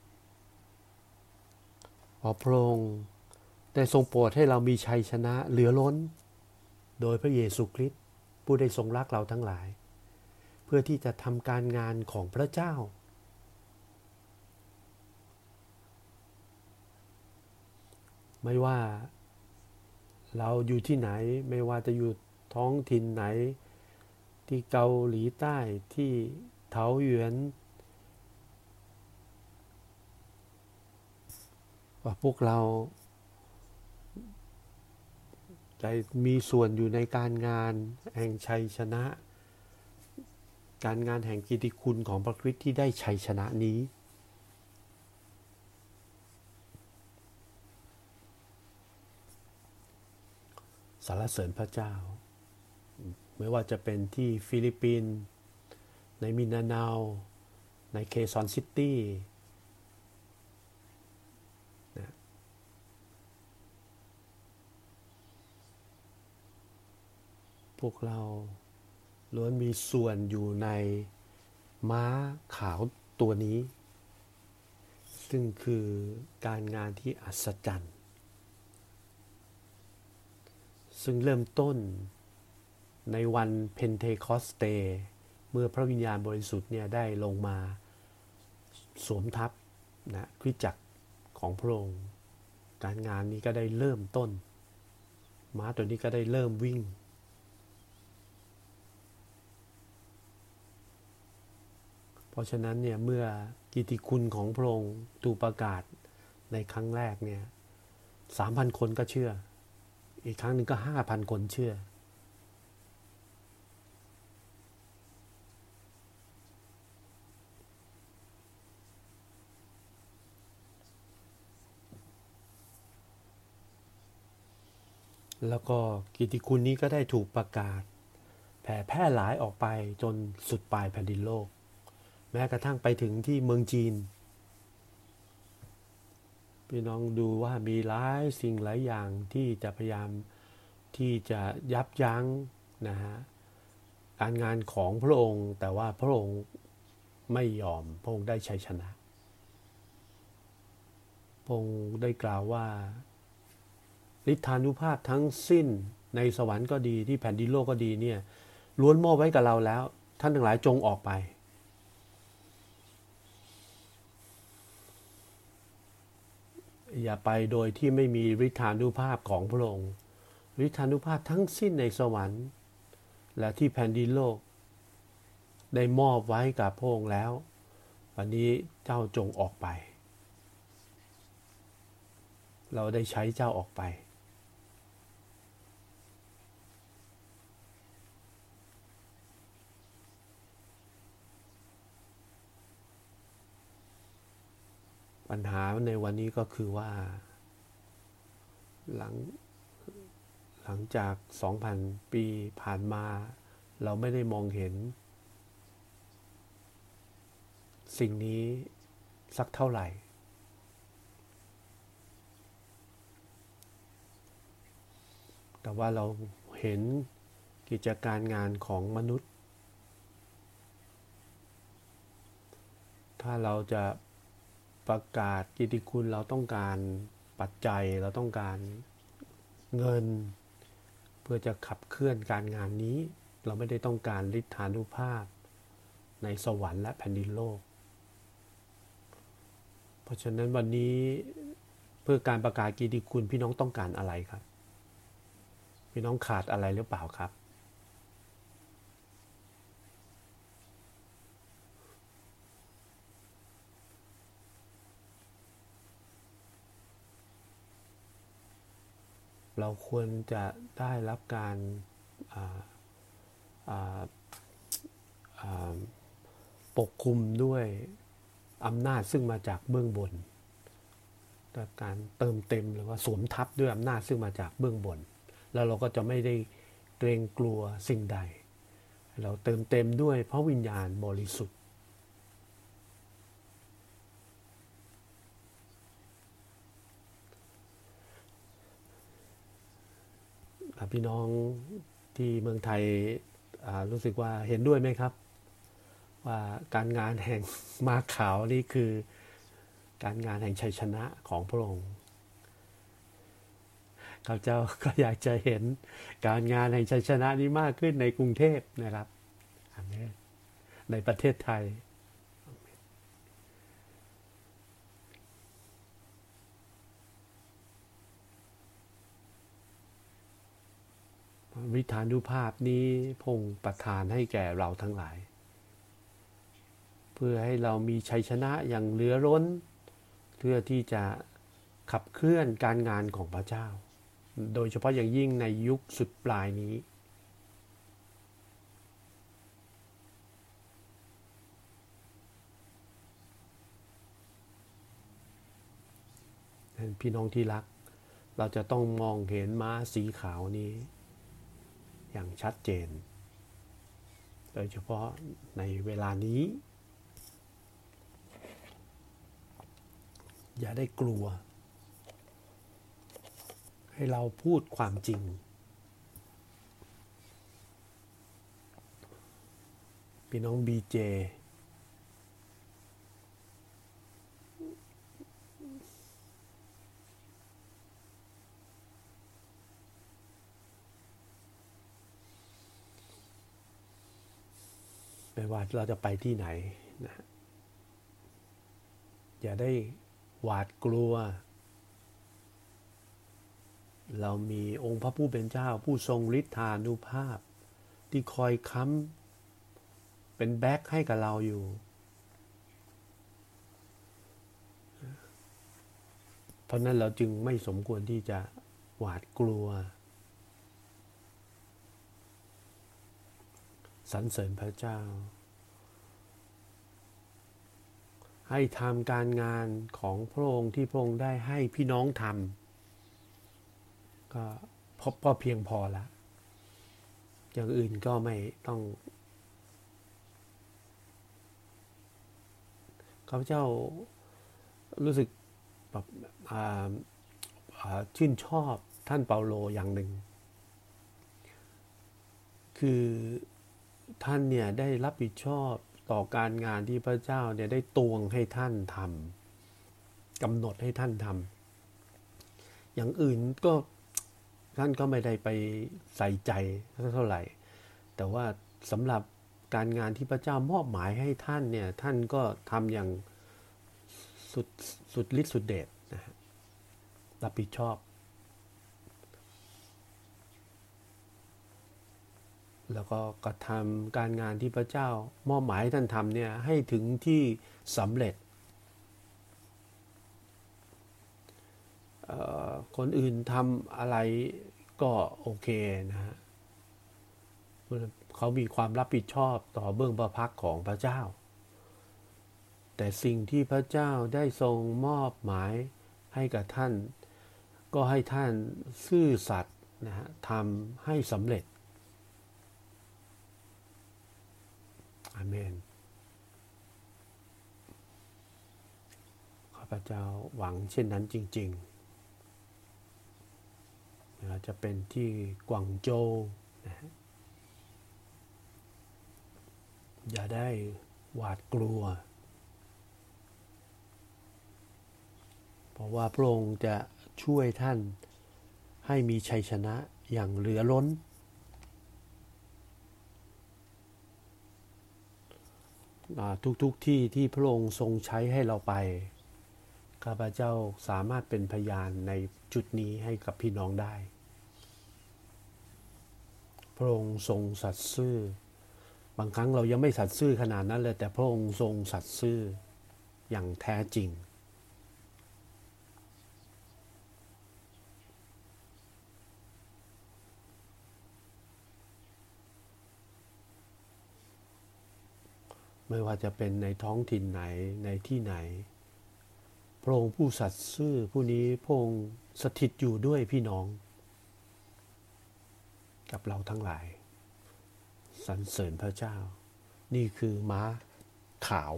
S1: ขอพระองค์ได้ทรงโปรดให้เรามีชัยชนะเหลือล้นโดยพระเยซูคริสต์ผู้ได้ทรงรักเราทั้งหลายเพื่อที่จะทำการงานของพระเจ้าไม่ว่าเราอยู่ที่ไหนไม่ว่าจะอยู่ท้องถิ่นไหนที่เกาหลีใต้ที่เถาหยวนว่าพวกเราจะมีส่วนอยู่ในการงานแห่งชัยชนะการงานแห่งกิตติคุณของพระคริสต์ที่ได้ชัยชนะนี้สรรเสริญพระเจ้าไม่ว่าจะเป็นที่ฟิลิปปินส์ในมินนาเนาในเคซอนซิตี้นะพวกเราล้วนมีส่วนอยู่ในม้าขาวตัวนี้ซึ่งคือการงานที่อัศจรรย์ซึ่งเริ่มต้นในวันเพนเทคอสเตเมื่อพระวิญญาณบริสุทธิ์เนี่ยได้ลงมาสวมทับนะคริสตจักรของพระองค์การงานนี้ก็ได้เริ่มต้นม้าตัวนี้ก็ได้เริ่มวิ่งเพราะฉะนั้นเนี่ยเมื่อกิตติคุณของพระองค์ถูกประกาศในครั้งแรกเนี่ย สามพัน คนก็เชื่ออีกครั้งหนึ่งก็ ห้าพัน คนเชื่อแล้วก็กิตติคุณนี้ก็ได้ถูกประกาศแผ่แพร่หลายออกไปจนสุดปลายแผ่นดินโลกแม้กระทั่งไปถึงที่เมืองจีนพี่น้องดูว่ามีหลายสิ่งหลายอย่างที่จะพยายามที่จะยับยั้งนะฮะการงานของพระองค์แต่ว่าพระองค์ไม่ยอมพระองค์ได้ชัยชนะพระองค์ได้กล่าวว่าฤทธานุภาพทั้งสิ้นในสวรรค์ก็ดีที่แผ่นดินโลกก็ดีเนี่ยล้วนมอบไว้กับเราแล้วท่านทั้งหลายจงออกไปอย่าไปโดยที่ไม่มีฤทธานุภาพของพระองค์ฤทธานุภาพทั้งสิ้นในสวรรค์และที่แผ่นดินโลกได้มอบไว้กับพระองค์แล้ววันนี้เจ้าจงออกไปเราได้ใช้เจ้าออกไปปัญหาในวันนี้ก็คือว่าหลังหลังจาก สองพัน ปีผ่านมาเราไม่ได้มองเห็นสิ่งนี้สักเท่าไหร่แต่ว่าเราเห็นกิจการงานของมนุษย์ถ้าเราจะประกาศกิตติคุณเราต้องการปัจจัยเราต้องการเงินเพื่อจะขับเคลื่อนการงานนี้เราไม่ได้ต้องการฤทธานุภาพในสวรรค์และแผ่นดินโลกเพราะฉะนั้นวันนี้เพื่อการประกาศกิตติคุณพี่น้องต้องการอะไรครับพี่น้องขาดอะไรหรือเปล่าครับเราควรจะได้รับการปกคลุมด้วยอำนาจซึ่งมาจากเบื้องบนการเติมเต็มหรือว่าสวมทับด้วยอำนาจซึ่งมาจากเบื้องบนแล้วเราก็จะไม่ได้เกรงกลัวสิ่งใดเราเติมเต็มด้วยพระวิญญาณบริสุทธิ์พี่น้องที่เมืองไทยรู้สึกว่าเห็นด้วยไหมครับว่าการงานแห่งม้าขาวนี่คือการงานแห่งชัยชนะของพระองค์ข้าพเจ้าก็อยากจะเห็นการงานแห่งชัยชนะนี้มากขึ้นในกรุงเทพนะครับในประเทศไทยฤทธานุภาพนี้พระองค์ประทานให้แก่เราทั้งหลายเพื่อให้เรามีชัยชนะอย่างเหลือล้นเพื่อที่จะขับเคลื่อนการงานของพระเจ้าโดยเฉพาะอย่างยิ่งในยุคสุดปลายนี้พี่น้องที่รักเราจะต้องมองเห็นม้าสีขาวนี้อย่างชัดเจนโดยเฉพาะในเวลานี้อย่าได้กลัวให้เราพูดความจริงพี่น้องบีเจไม่ว่าเราจะไปที่ไหนนะอย่าได้หวาดกลัวเรามีองค์พระผู้เป็นเจ้าผู้ทรงฤทธานุภาพที่คอยค้ำเป็นแบ็คให้กับเราอยู่เพราะนั้นเราจึงไม่สมควรที่จะหวาดกลัวสรรเสริญพระเจ้าให้ทำการงานของพระองค์ที่พระองค์ได้ให้พี่น้องทำก็พบก็เพียงพอละอย่างอื่นก็ไม่ต้องข้าพเจ้ารู้สึกแบบชื่นชอบท่านเปาโลอย่างหนึ่งคือท่านเนี่ยได้รับผิดชอบต่อการงานที่พระเจ้าเนี่ยได้ตวงให้ท่านทำกำหนดให้ท่านทำอย่างอื่นก็ท่านก็ไม่ได้ไปใส่ใจเท่าไหร่แต่ว่าสำหรับการงานที่พระเจ้ามอบหมายให้ท่านเนี่ยท่านก็ทำอย่างสุดสุดฤทธิ์สุดเดชนะฮะรับผิดชอบแล้วก็กระทำการงานที่พระเจ้ามอบหมายให้ท่านทำเนี่ยให้ถึงที่สำเร็จคนอื่นทำอะไรก็โอเคนะฮะเขามีความรับผิดชอบต่อเบื้องพระพักของพระเจ้าแต่สิ่งที่พระเจ้าได้ทรงมอบหมายให้กับท่านก็ให้ท่านซื่อสัตย์นะฮะทำให้สำเร็จอาเมนข้าพเจ้าหวังเช่นนั้นจริงๆนะจะเป็นที่กวางโจวนะฮะอย่าได้หวาดกลัวเพราะว่าพระองค์จะช่วยท่านให้มีชัยชนะอย่างเหลือล้นทุกๆ ที่ที่พระองค์ทรงใช้ให้เราไปข้าพเจ้าสามารถเป็นพยานในจุดนี้ให้กับพี่น้องได้พระองค์ทรงสัตย์ซื่อบางครั้งเรายังไม่สัตย์ซื่อขนาดนั้นเลยแต่พระองค์ทรงสัตย์ซื่ออย่างแท้จริงไม่ว่าจะเป็นในท้องถิ่นไหนในที่ไหนพระองค์ผู้สัตย์ซื่อผู้นี้พระองค์สถิตอยู่ด้วยพี่น้องกับเราทั้งหลายสรรเสริญพระเจ้านี่คือม้าขาว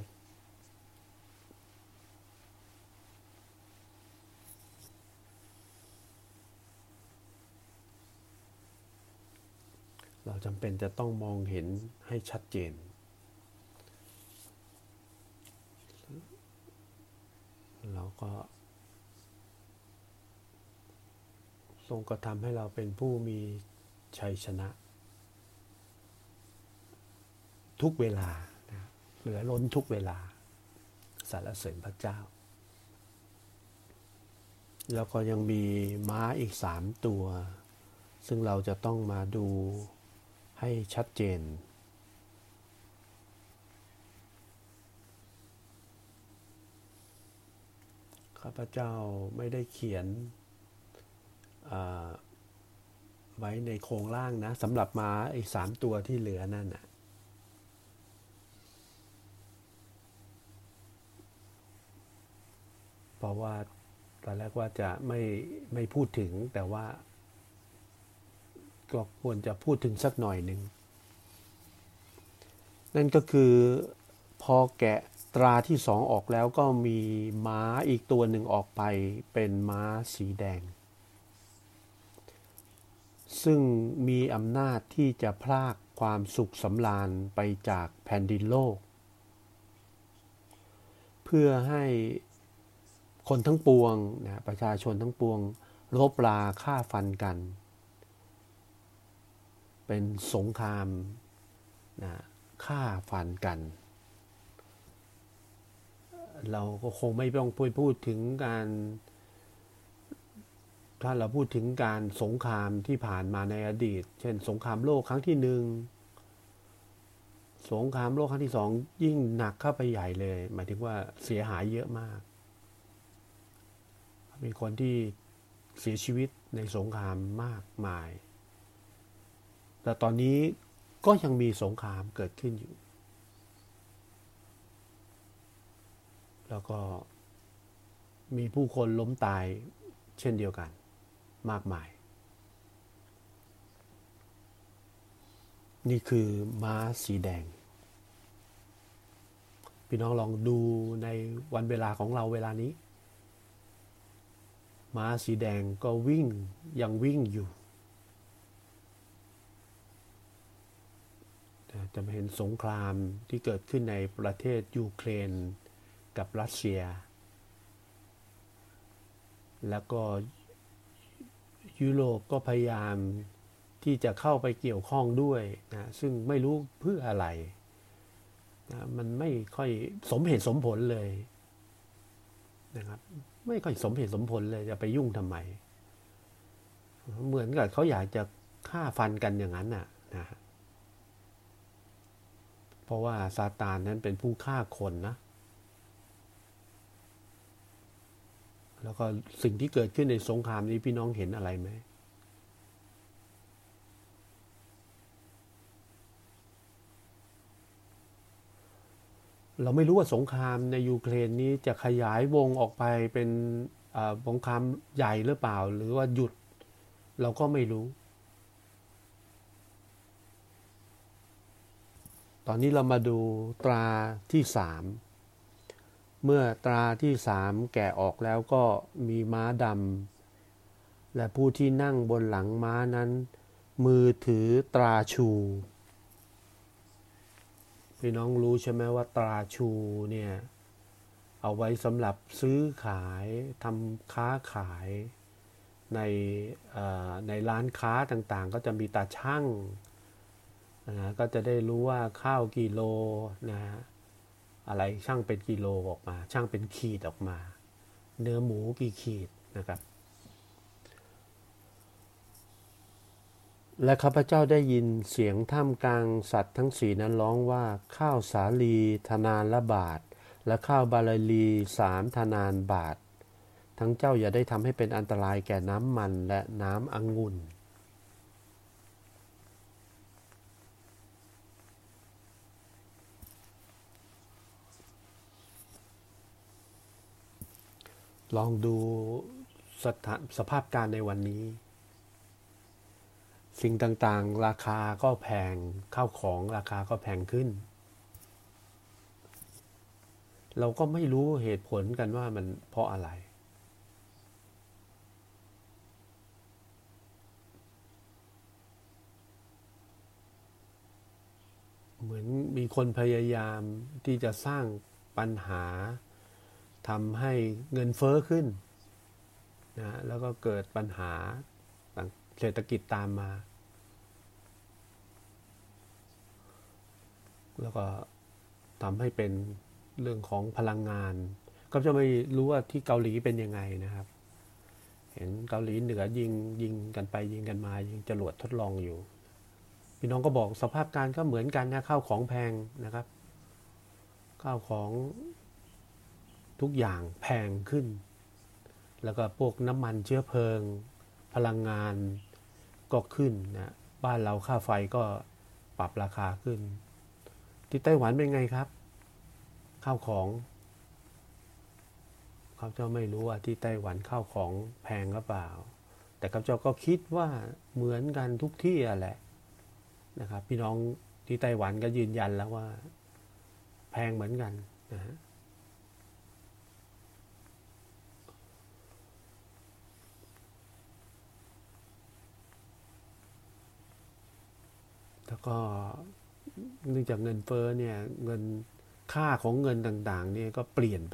S1: เราจำเป็นจะต้องมองเห็นให้ชัดเจนเราก็ทรงกระทำให้เราเป็นผู้มีชัยชนะทุกเวลานะเหลือล้นทุกเวลาสรรเสริญพระเจ้าแล้วก็ยังมีม้าอีกสามตัวซึ่งเราจะต้องมาดูให้ชัดเจนข้าพเจ้าไม่ได้เขียนไว้ในโครงร่างนะสำหรับม้าอีกสามตัวที่เหลือนั่นนะเพราะว่าตอนแรกว่าจะไม่ไม่พูดถึงแต่ว่าก็ควรจะพูดถึงสักหน่อยหนึ่งนั่นก็คือพอแกะตราที่สองออกแล้วก็มีม้าอีกตัวหนึ่งออกไปเป็นม้าสีแดงซึ่งมีอำนาจที่จะพรากความสุขสำราญไปจากแผ่นดินโลกเพื่อให้คนทั้งปวงนะประชาชนทั้งปวงรบราฆ่าฟันกันเป็นสงครามนะฆ่าฟันกันเราก็คงไม่ต้องพูดถึงการถ้าเราพูดถึงการสงครามที่ผ่านมาในอดีตเช่นสงครามโลกครั้งที่หนึ่งสงครามโลกครั้งที่สองยิ่งหนักเข้าไปใหญ่เลยหมายถึงว่าเสียหายเยอะมากมีคนที่เสียชีวิตในสงครามมากมายแต่ตอนนี้ก็ยังมีสงครามเกิดขึ้นอยู่แล้วก็มีผู้คนล้มตายเช่นเดียวกันมากมายนี่คือม้าสีแดงพี่น้องลองดูในวันเวลาของเราเวลานี้ม้าสีแดงก็วิ่งยังวิ่งอยู่จะเห็นสงครามที่เกิดขึ้นในประเทศยูเครนกับรัสเซียแล้วก็ยุโรปก็พยายามที่จะเข้าไปเกี่ยวข้องด้วยนะซึ่งไม่รู้เพื่ออะไรนะมันไม่ค่อยสมเหตุสมผลเลยนะครับไม่ค่อยสมเหตุสมผลเลยจะไปยุ่งทำไมเหมือนกับเขาอยากจะฆ่าฟันกันอย่างนั้นน่ะนะเพราะว่าซาตานนั้นเป็นผู้ฆ่าคนนะแล้วก็สิ่งที่เกิดขึ้นในสงครามนี้พี่น้องเห็นอะไรไหมเราไม่รู้ว่าสงครามในยูเครนนี้จะขยายวงออกไปเป็นสงครามใหญ่หรือเปล่าหรือว่าหยุดเราก็ไม่รู้ตอนนี้เรามาดูตราที่สามเมื่อตราที่สามแกะออกแล้วก็มีม้าดำและผู้ที่นั่งบนหลังม้านั้นมือถือตราชูพี่น้องรู้ใช่ไหมว่าตราชูเนี่ยเอาไว้สำหรับซื้อขายทำค้าขายในในร้านค้าต่างๆก็จะมีตาช่างนะก็จะได้รู้ว่าข้าวกิโลนะอะไรช่างเป็นกิโลออกมาช่างเป็นขีดออกมาเนื้อหมูกี่ขีดนะครับและข้าพเจ้าได้ยินเสียงท่ามกลางสัตว์ทั้งสี่นั้นร้องว่าข้าวสาลีธนานละบาทและข้าวบาลาลีสามธนานบาททั้งเจ้าอย่าได้ทำให้เป็นอันตรายแก่น้ำมันและน้ำองุ่นลองดูสถานสภาพการในวันนี้สิ่งต่างๆราคาก็แพงข้าวของราคาก็แพงขึ้นเราก็ไม่รู้เหตุผลกันว่ามันเพราะอะไรเหมือนมีคนพยายามที่จะสร้างปัญหาทำให้เงินเฟ้อขึ้นนะแล้วก็เกิดปัญหาเศรษฐกิจตามมาแล้วก็ทำให้เป็นเรื่องของพลังงานก็จะไม่รู้ว่าที่เกาหลีเป็นยังไงนะครับเห็นเกาหลีเหนือยิงยิงกันไปยิงกันมายิงจรวดทดลองอยู่พี่น้องก็บอกสภาพการก็เหมือนกันนะข้าวของแพงนะครับข้าวของทุกอย่างแพงขึ้นแล้วก็พวกน้ำมันเชื้อเพลิงพลังงานก็ขึ้นนะบ้านเราค่าไฟก็ปรับราคาขึ้นที่ไต้หวันเป็นไงครับข้าวของข้าพเจ้าไม่รู้ว่าที่ไต้หวันข้าวของแพงหรือเปล่าแต่ข้าพเจ้าก็คิดว่าเหมือนกันทุกที่แหละนะครับพี่น้องที่ไต้หวันก็ยืนยันแล้วว่าแพงเหมือนกันนะฮะแล้วก็เนื่องจากเงินเฟ้อเนี่ยเงินค่าของเงินต่างๆเนี่ยก็เปลี่ยนไป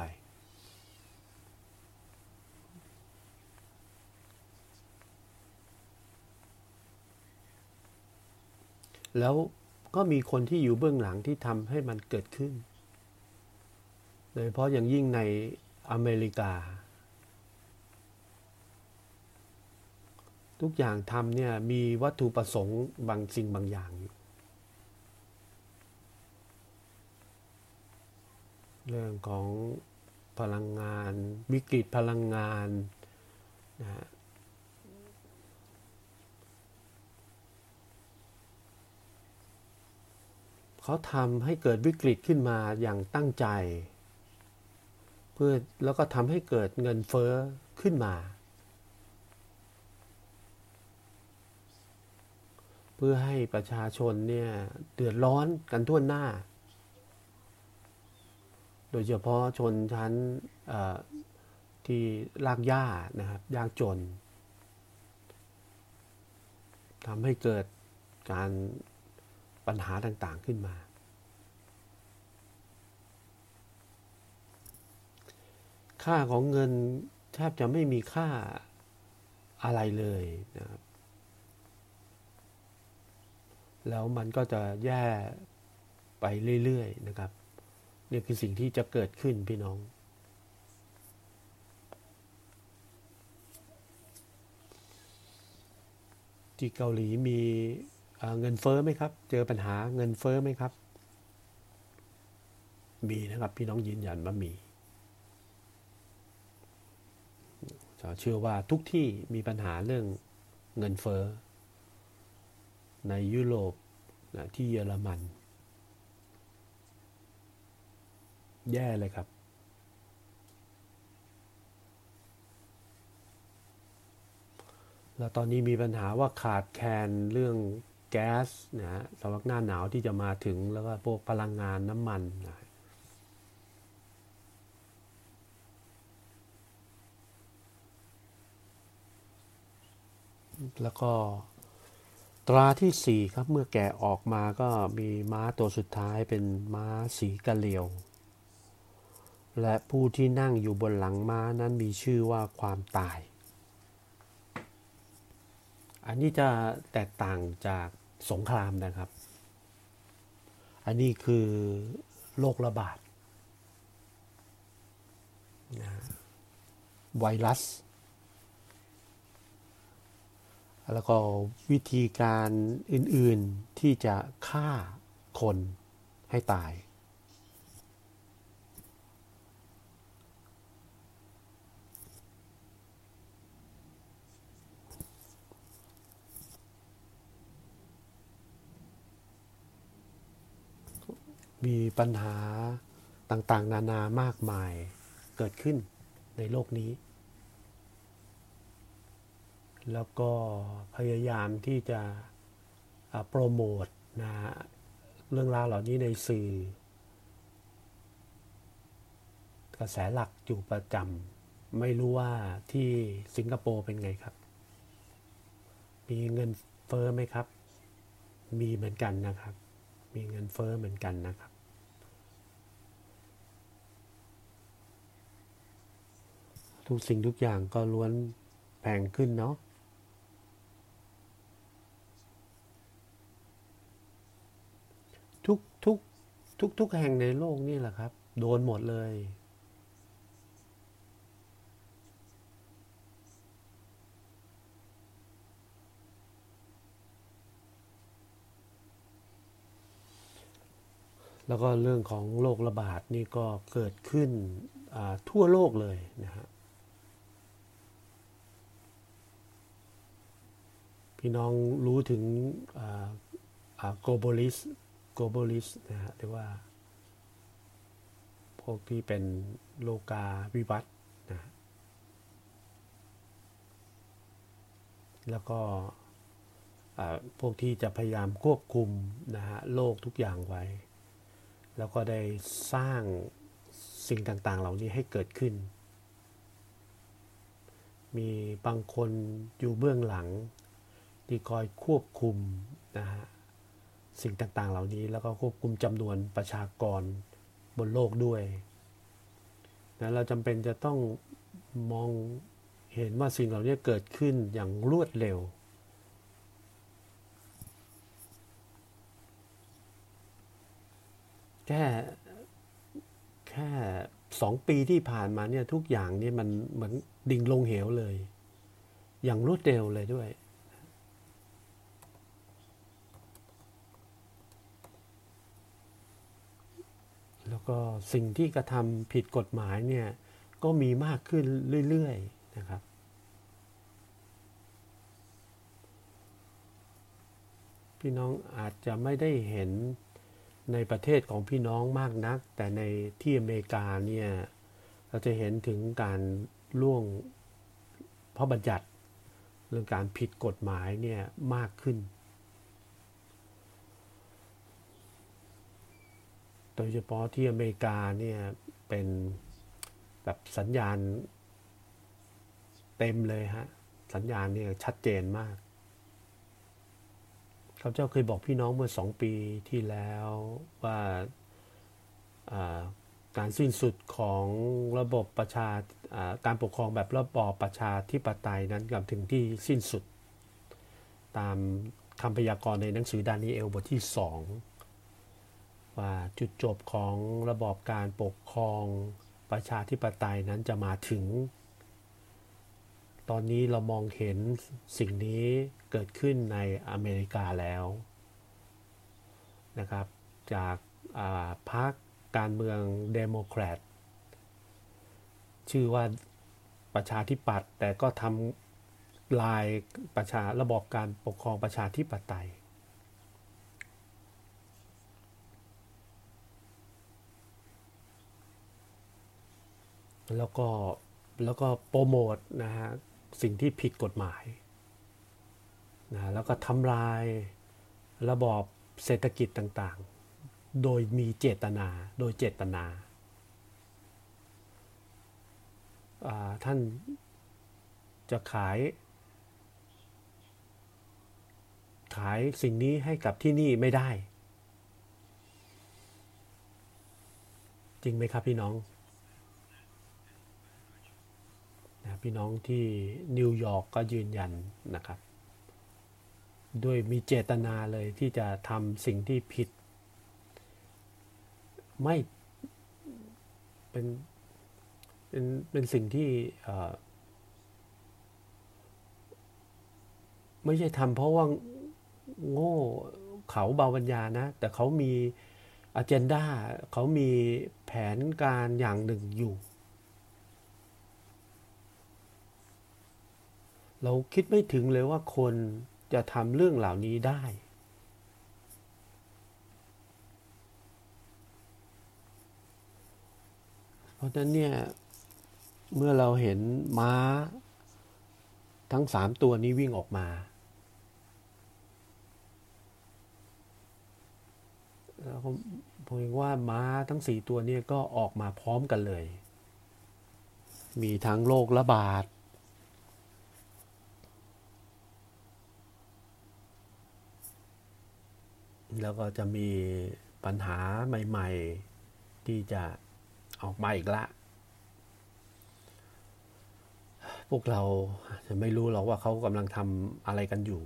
S1: แล้วก็มีคนที่อยู่เบื้องหลังที่ทำให้มันเกิดขึ้นโดยเฉพาะอย่างยิ่งในอเมริกาทุกอย่างทำเนี่ยมีวัตถุประสงค์บางสิ่งบางอย่างอยู่เรื่องของพลังงานวิกฤตพลังงานนะเขาทำให้เกิดวิกฤตขึ้นมาอย่างตั้งใจเพื่อแล้วก็ทำให้เกิดเงินเฟ้อขึ้นมาเพื่อให้ประชาชนเนี่ยเดือดร้อนกันทั่วหน้าโดยเฉพาะชนชั้นที่รากหญ้านะครับยากจนทำให้เกิดการปัญหาต่างๆขึ้นมาค่าของเงินแทบจะไม่มีค่าอะไรเลยนะครับแล้วมันก็จะแย่ไปเรื่อยๆนะครับนี่คือสิ่งที่จะเกิดขึ้นพี่น้องที่เกาหลีมีเงินเฟ้อไหมครับเจอปัญหาเงินเฟ้อไหมครับมีนะครับพี่น้องยืนยันว่ามีเชื่อว่าทุกที่มีปัญหาเรื่องเงินเฟ้อในยุโรปนะที่เยอรมันแย่เลยครับแล้วตอนนี้มีปัญหาว่าขาดแคลนเรื่องแก๊สนะฮะสำหรับหน้าหนาวที่จะมาถึงแล้วก็พวกพลังงานน้ำมันนะแล้วก็ตราที่สี่ครับเมื่อแกะออกมาก็มีม้าตัวสุดท้ายเป็นม้าสีกะเหรี่ยวและผู้ที่นั่งอยู่บนหลังม้านั้นมีชื่อว่าความตายอันนี้จะแตกต่างจากสงครามนะครับอันนี้คือโรคระบาดนะไวรัสแล้วก็วิธีการอื่นๆที่จะฆ่าคนให้ตายมีปัญหาต่างๆนานามากมายเกิดขึ้นในโลกนี้แล้วก็พยายามที่จะโปรโมทนะเรื่องราวเหล่านี้ในสื่อกระแสหลักอยู่ประจำไม่รู้ว่าที่สิงคโปร์เป็นไงครับมีเงินเฟ้อไหมครับมีเหมือนกันนะครับมีเงินเฟ้อเหมือนกันนะครับทุกสิ่งทุกอย่างก็ล้วนแพงขึ้นเนาะทุกทุกทุกทุกแห่งในโลกนี่แหละครับโดนหมดเลยแล้วก็เรื่องของโรคระบาดนี่ก็เกิดขึ้นทั่วโลกเลยนะฮะพี่น้องรู้ถึง globalist globalist นะฮะหรือว่าพวกที่เป็นโลกาวิวัฒน์นะแล้วก็พวกที่จะพยายามควบคุมนะฮะโลกทุกอย่างไว้แล้วก็ได้สร้างสิ่งต่างๆเหล่านี้ให้เกิดขึ้นมีบางคนอยู่เบื้องหลังที่คอยควบคุมนะฮะสิ่งต่างๆเหล่านี้แล้วก็ควบคุมจำนวนประชากรบนโลกด้วยนะเราจำเป็นจะต้องมองเห็นว่าสิ่งเหล่านี้เกิดขึ้นอย่างรวดเร็วแค่แค่สองปีที่ผ่านมาเนี่ยทุกอย่างเนี่ยมันเหมือนดิ่งลงเหวเลยอย่างรวดเร็วเลยด้วยแล้วก็สิ่งที่กระทำผิดกฎหมายเนี่ยก็มีมากขึ้นเรื่อยๆนะครับพี่น้องอาจจะไม่ได้เห็นในประเทศของพี่น้องมากนักแต่ในที่อเมริกาเนี่ยเราจะเห็นถึงการล่วงพระบัญญัติเรื่องการผิดกฎหมายเนี่ยมากขึ้นโดยเฉพาะที่อเมริกาเนี่ยเป็นแบบสัญญาณเต็มเลยฮะสัญญาณเนี่ยชัดเจนมากข้าพเจ้าเคยบอกพี่น้องเมื่อสองปีที่แล้วว่าการสิ้นสุดของระบบประชาการปกครองแบบระบอบประชาธิปไตยนั้นกำลังถึงที่สิ้นสุดตามคำพยากรณ์ในหนังสือดานีเอลบทที่สองว่าจุดจบของระบอบการปกครองประชาธิปไตยนั้นจะมาถึงตอนนี้เรามองเห็นสิ่งนี้เกิดขึ้นในอเมริกาแล้วนะครับจากพรรคการเมืองเดโมแครตชื่อว่าประชาธิปัตย์แต่ก็ทำลายประชาระบอบการปกครองประชาธิปไตยแล้วก็แล้วก็โปรโมทนะฮะสิ่งที่ผิดกฎหมายนะแล้วก็ทำลายระบอบเศรษฐกิจต่างๆโดยมีเจตนาโดยเจตนาท่านจะขายขายสิ่งนี้ให้กับที่นี่ไม่ได้จริงไหมครับพี่น้องนะพี่น้องที่นิวยอร์กก็ยืนยันนะครับด้วยมีเจตนาเลยที่จะทำสิ่งที่ผิดไม่เป็นเป็นเป็นสิ่งที่ไม่ใช่ทำเพราะว่าโง่เขาเบาปัญญานะแต่เขามีอเจนดาเขามีแผนการอย่างหนึ่งอยู่เราคิดไม่ถึงเลยว่าคนจะทำเรื่องเหล่านี้ได้เพราะฉะนั้นเนี่ยเมื่อเราเห็นม้าทั้งสามตัวนี้วิ่งออกมาแล้วผมเห็นว่าม้าทั้งสี่ตัวนี้ก็ออกมาพร้อมกันเลยมีทั้งโรคระบาดแล้วก็จะมีปัญหาใหม่ๆที่จะออกมาอีกละพวกเราจะไม่รู้หรอกว่าเขากำลังทำอะไรกันอยู่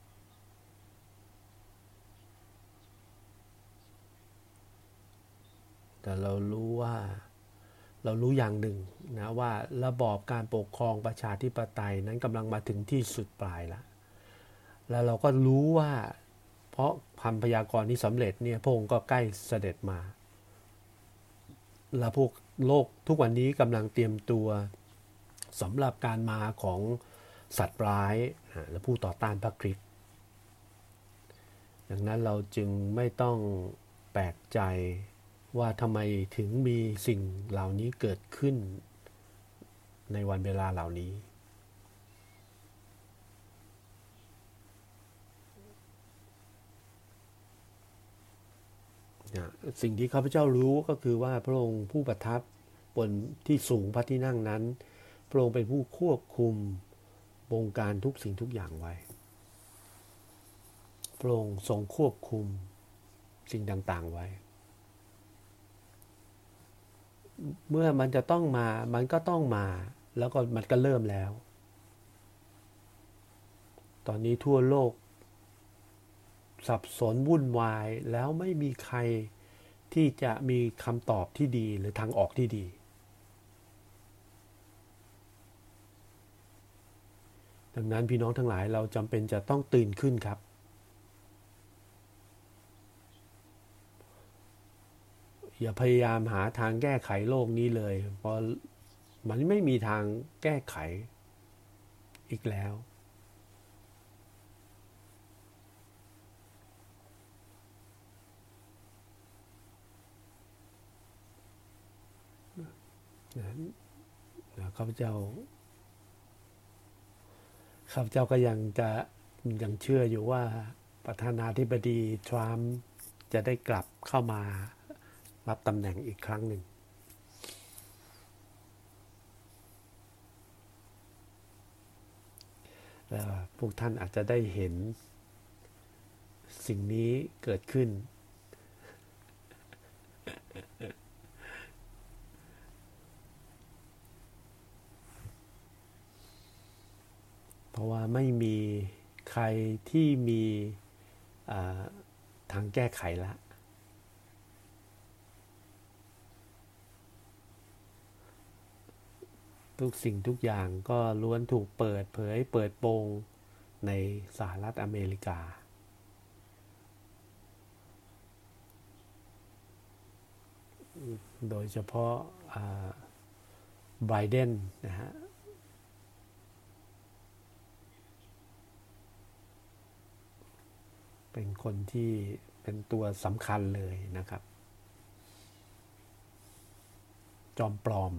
S1: แต่เรารู้ว่าเรารู้อย่างหนึ่งนะว่าระบอบการปกครองประชาธิปไตยนั้นกำลังมาถึงที่สุดปลายแล้วแล้วเราก็รู้ว่าเพราะคำพยากรณ์นี้สำเร็จเนี่ยพระองค์ก็ใกล้เสด็จมาแล้วพวกโลกทุกวันนี้กำลังเตรียมตัวสำหรับการมาของสัตว์ร้ายและผู้ต่อต้านพระคริสต์ดังนั้นเราจึงไม่ต้องแปลกใจว่าทำไมถึงมีสิ่งเหล่านี้เกิดขึ้นในวันเวลาเหล่านี้สิ่งที่ข้าพเจ้ารู้ก็คือว่าพระองค์ผู้ประทับบนที่สูงพระที่นั่งนั้นพระองค์เป็นผู้ควบคุมวงการทุกสิ่งทุกอย่างไว้พระองค์ทรงควบคุมสิ่งต่างๆไว้เมื่อมันจะต้องมามันก็ต้องมาแล้วก็มันก็เริ่มแล้วตอนนี้ทั่วโลกสับสนวุ่นวายแล้วไม่มีใครที่จะมีคำตอบที่ดีหรือทางออกที่ดีดังนั้นพี่น้องทั้งหลายเราจำเป็นจะต้องตื่นขึ้นครับอย่าพยายามหาทางแก้ไขโลกนี้เลยเพราะมันไม่มีทางแก้ไขอีกแล้วนะข้าพเจ้าข้าพเจ้าก็ยังจะยังเชื่ออยู่ว่าประธานาธิบดีทรัมป์จะได้กลับเข้ามารับตำแหน่งอีกครั้งหนึ่งแล้วพวกท่านอาจจะได้เห็นสิ่งนี้เกิดขึ้นเพราะว่าไม่มีใครที่มีทางแก้ไขละทุกสิ่งทุกอย่างก็ล้วนถูกเปิดเผยเปิดโปงในสหรัฐอเมริกาโดยเฉพาะไบเดนนะฮะเป็นคนที่เป็นตัวสำคัญเลยนะครับจอมปลอม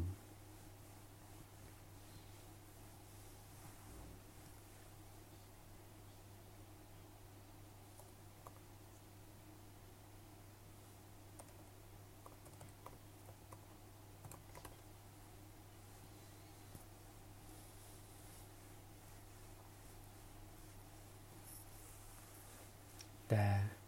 S1: แต่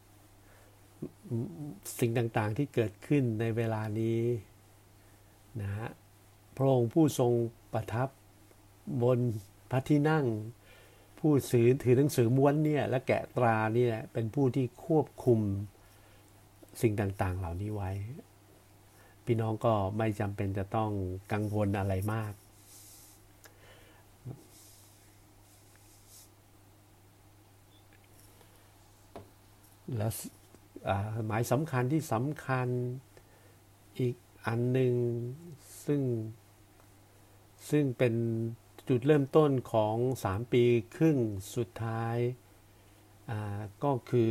S1: สิ่งต่างๆที่เกิดขึ้นในเวลานี้นะฮะพระองค์ผู้ทรงประทับบนพระที่นั่งผู้ถือถือหนังสือม้วนเนี่ยและแกะตราเนี่ยเป็นผู้ที่ควบคุมสิ่งต่างๆเหล่านี้ไว้พี่น้องก็ไม่จำเป็นจะต้องกังวลอะไรมากแล้วหมายสำคัญที่สำคัญอีกอันหนึ่งซึ่งซึ่งเป็นจุดเริ่มต้นของสามปีครึ่งสุดท้ายก็คือ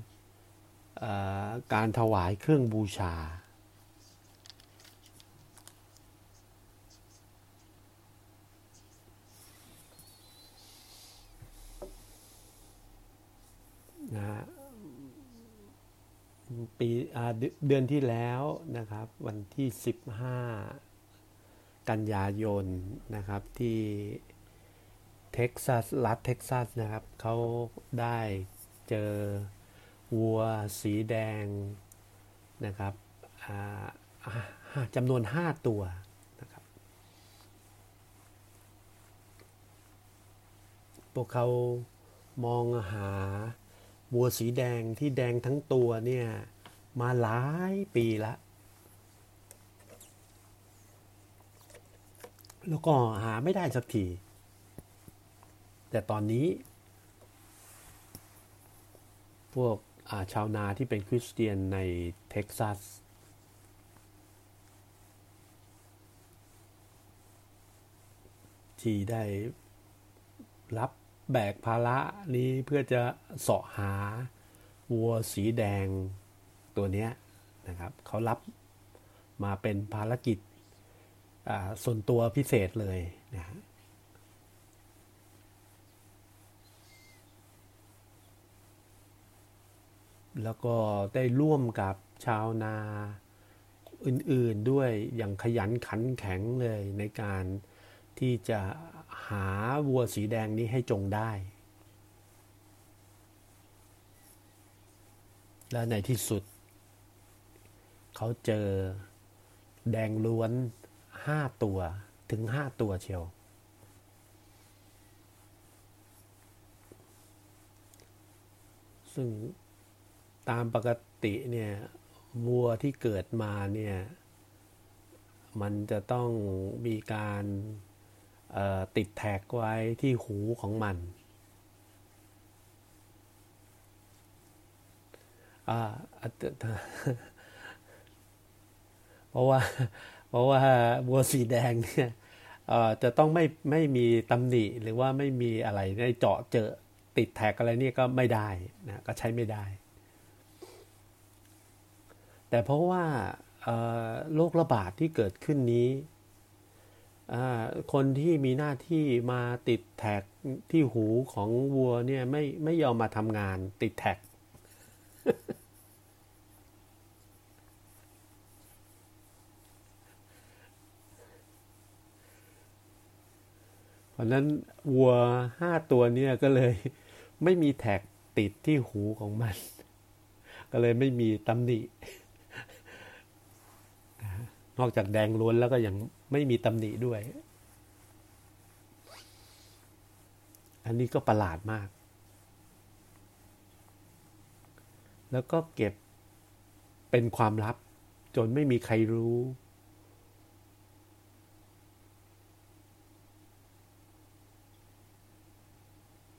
S1: การถวายเครื่องบูชานะปีเดือนที่แล้วนะครับวันที่สิบห้ากันยายนนะครับที่เท็กซัสรัฐเท็กซัสนะครับเขาได้เจอวัวสีแดงนะครับจำนวนห้าตัวนะครับพวกเขามองหาวัวสีแดงที่แดงทั้งตัวเนี่ยมาหลายปีละแล้วก็หาไม่ได้สักทีแต่ตอนนี้พวกชาวนาที่เป็นคริสเตียนในเท็กซัสที่ได้รับแบกภาระนี้เพื่อจะเสาะหาวัวสีแดงตัวนี้นะครับเขารับมาเป็นภารกิจส่วนตัวพิเศษเลยนะฮะแล้วก็ได้ร่วมกับชาวนาอื่นๆด้วยอย่างขยันขันแข็งเลยในการที่จะหาวัวสีแดงนี้ให้จงได้และในที่สุดเขาเจอแดงล้วนห้าตัวถึงห้าตัวเชียวซึ่งตามปกติเนี่ยวัวที่เกิดมาเนี่ยมันจะต้องมีการติดแท็กไว้ที่หูของมันเพราะว่าเพราะว่าวัวสีแดงเนี่ยจะต้องไม่ไม่มีตำหนิหรือว่าไม่มีอะไรในเจาะเจอติดแท็กอะไรนี่ก็ไม่ได้นะก็ใช้ไม่ได้แต่เพราะว่าโรคระบาดที่เกิดขึ้นนี้คนที่มีหน้าที่มาติดแท็กที่หูของวัวเนี่ยไม่ไม่ยอมมาทำงานติดแท็กเพราะนั้นวัวห้าตัวเนี่ยก็เลยไม่มีแท็กติดที่หูของมันก็เลยไม่มีตำหนินอกจากแดงล้วนแล้วก็ยังไม่มีตำหนิด้วยอันนี้ก็ประหลาดมากแล้วก็เก็บเป็นความลับจนไม่มีใครรู้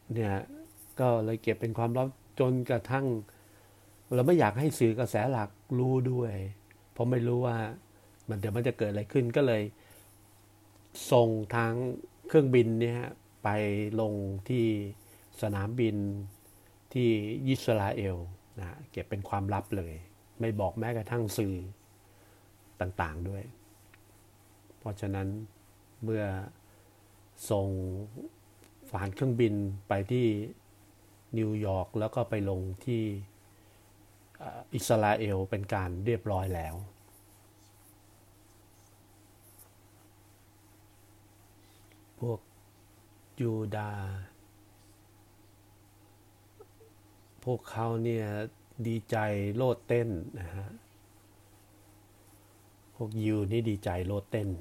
S1: เนี่ยก็เลยเก็บเป็นความลับจนกระทั่งเราไม่อยากให้สื่อกระแสหลักรู้ด้วยเพราะไม่รู้ว่ามันเดี๋ยวมันจะเกิดอะไรขึ้นก็เลยส่งทางเครื่องบินเนี่ยไปลงที่สนามบินที่อิสราเอลนะเก็บเป็นความลับเลยไม่บอกแม้กระทั่งสื่อต่างๆด้วยเพราะฉะนั้นเมื่อส่งผ่านเครื่องบินไปที่นิวยอร์กแล้วก็ไปลงที่อิสราเอลเป็นการเรียบร้อยแล้วพวกยูดาห์พวกเขาเนี่ยดีใจโลดเต้นนะฮะพวกยิวนี่ดีใจโลดเต้น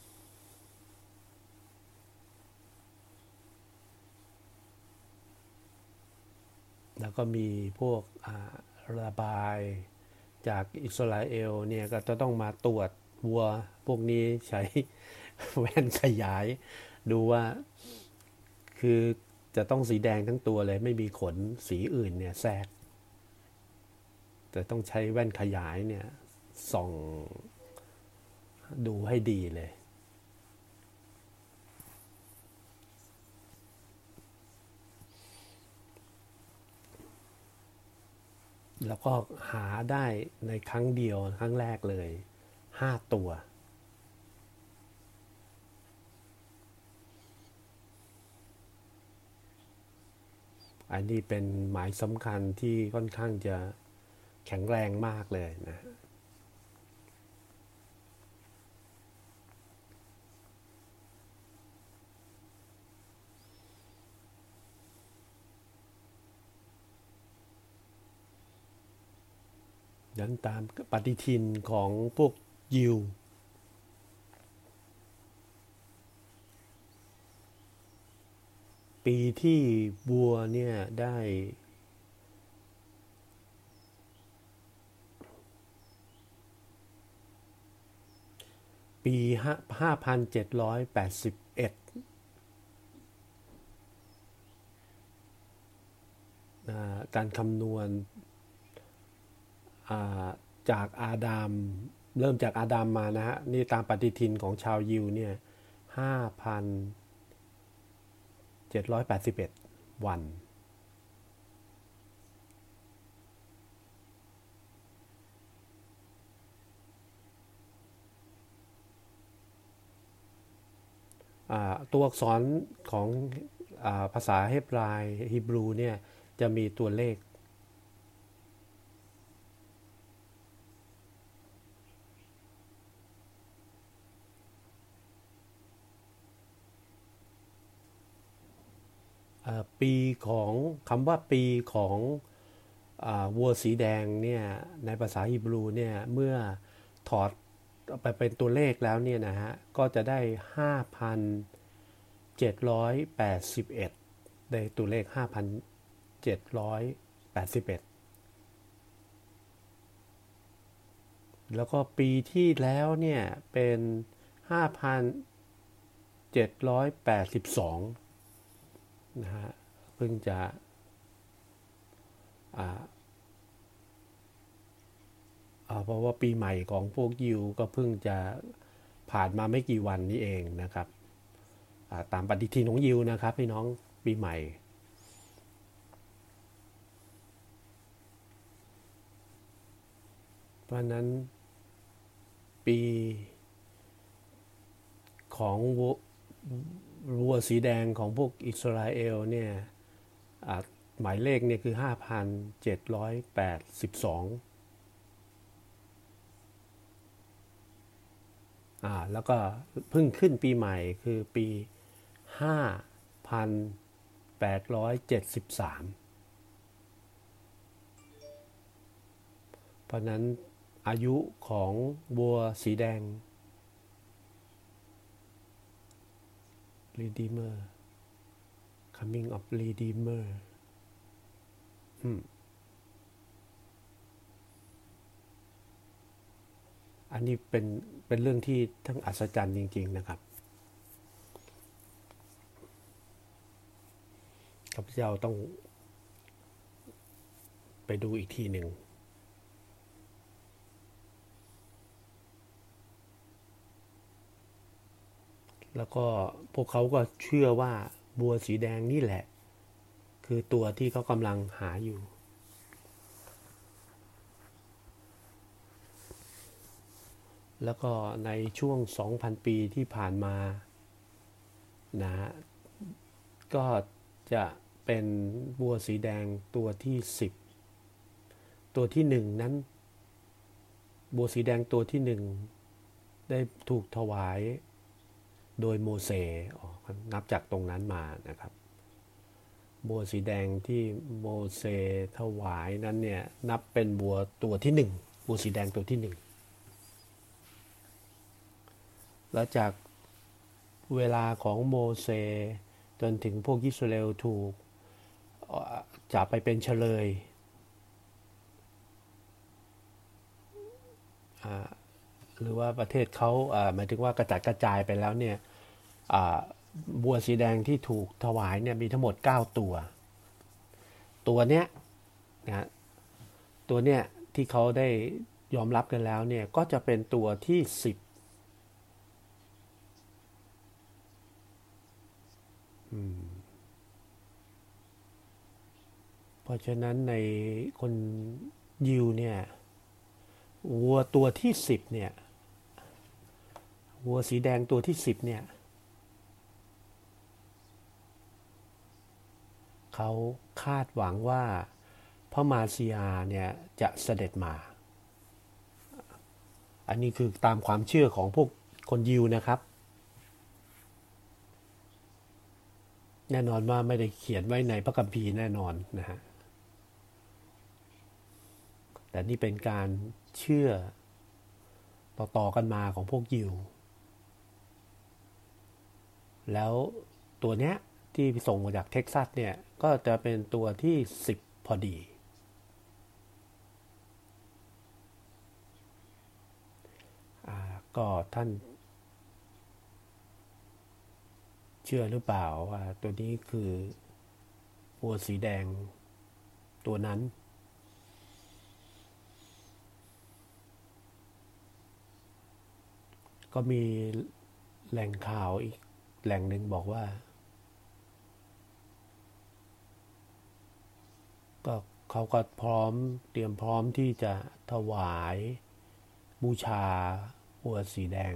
S1: แล้วก็มีพวกระบายจากอิสราเอลเนี่ยก็จะต้องมาตรวจวัวพวกนี้ใช้แว่นขยายดูว่าคือจะต้องสีแดงทั้งตัวเลยไม่มีขนสีอื่นเนี่ยแทรกแต่ต้องใช้แว่นขยายเนี่ยส่องดูให้ดีเลยแล้วก็หาได้ในครั้งเดียวครั้งแรกเลยห้าตัวอันนี้เป็นหมายสำคัญที่ค่อนข้างจะแข็งแรงมากเลยนะดันตามปฏิทินของพวกยิวปีที่วัวเนี่ยได้ปีห้าพันเจ็ดร้อยแปดสิบเอ็ดการคำนวณจากอาดัมเริ่มจากอาดัมมานะฮะนี่ตามปฏิทินของชาวยิวเนี่ยห้าพันเจ็ดร้อยแปดสิบเอ็ดวันตัวอักษรของภาษาเฮบรายฮีบรูเนี่ยจะมีตัวเลขปีของคำว่าปีของวัวสีแดงเนี่ยในภาษาฮีบรูเนี่ยเมื่อถอดไปเป็นตัวเลขแล้วเนี่ยนะฮะก็จะได้ห้าพันเจ็ดร้อยแปดสิบเอ็ดได้ตัวเลขห้าพันเจ็ดร้อยแปดสิบเอ็ดแล้วก็ปีที่แล้วเนี่ยเป็นห้าพันเจ็ดร้อยแปดสิบสองนะฮะเพิ่งจะเพราะว่าปีใหม่ของพวกยิวก็เพิ่งจะผ่านมาไม่กี่วันนี้เองนะครับตามปฏิทินของยิวนะครับพี่น้องปีใหม่เพราะนั้นปีของวัวสีแดงของพวกอิสราเอลเนี่ยหมายเลขเนี่ยคือห้าพันเจ็ดร้อยแปดสิบสองอ่าแล้วก็เพิ่งขึ้นปีใหม่คือปีห้าพันแปดร้อยเจ็ดสิบสามเพราะนั้นอายุของวัวสีแดง Redeemer Coming of Redeemer อันนี้เป็นเป็นเรื่องที่ทั้งอัศจรรย์จริงๆนะครับข้าพเจ้าต้องไปดูอีกทีหนึ่งแล้วก็พวกเขาก็เชื่อว่าบัวสีแดงนี่แหละคือตัวที่เขากำลังหาอยู่แล้วก็ในช่วง สองพัน ปีที่ผ่านมานะก็จะเป็นบัวสีแดงตัวที่สิบตัวที่หนึ่งนั้นบัวสีแดงตัวที่หนึ่งได้ถูกถวายโดยโมเสสนับจากตรงนั้นมานะครับบัวสีแดงที่โมเสสถวายนั้นเนี่ยนับเป็นบัวตัวที่หนึ่งบัวสีแดงตัวที่หนึ่งแล้วจากเวลาของโมเสสจนถึงพวกอิสราเอลถูกจับไปเป็นเฉลยหรือว่าประเทศเขาหมายถึงว่ากระจัดกระจายไปแล้วเนี่ยบัวสีแดงที่ถูกถวายเนี่ยมีทั้งหมดเก้าตัวตัวเนี้ยนะตัวเนี้ยที่เขาได้ยอมรับกันแล้วเนี่ยก็จะเป็นตัวที่สิบเพราะฉะนั้นในคนยิวเนี่ยวัวตัวที่สิบเนี่ยวัวสีแดงตัวที่สิบเนี่ยเขาคาดหวังว่าพระมาซียาเนี่ยจะเสด็จมาอันนี้คือตามความเชื่อของพวกคนยิวนะครับแน่นอนว่าไม่ได้เขียนไว้ในพระคัมภีร์แน่นอนนะฮะแต่นี่เป็นการเชื่อต่อๆกันมาของพวกยิวแล้วตัวเนี้ยที่ส่งมาจากเท็กซัสเนี่ยก็จะเป็นตัวที่สิบพอดีก็ท่านเชื่อหรือเปล่าว่าตัวนี้คือบัวสีแดงตัวนั้นก็มีแหล่งข่าวอีกแหล่งหนึ่งบอกว่าก็เขาก็พร้อมเตรียมพร้อมที่จะถวายบูชาบัวสีแดง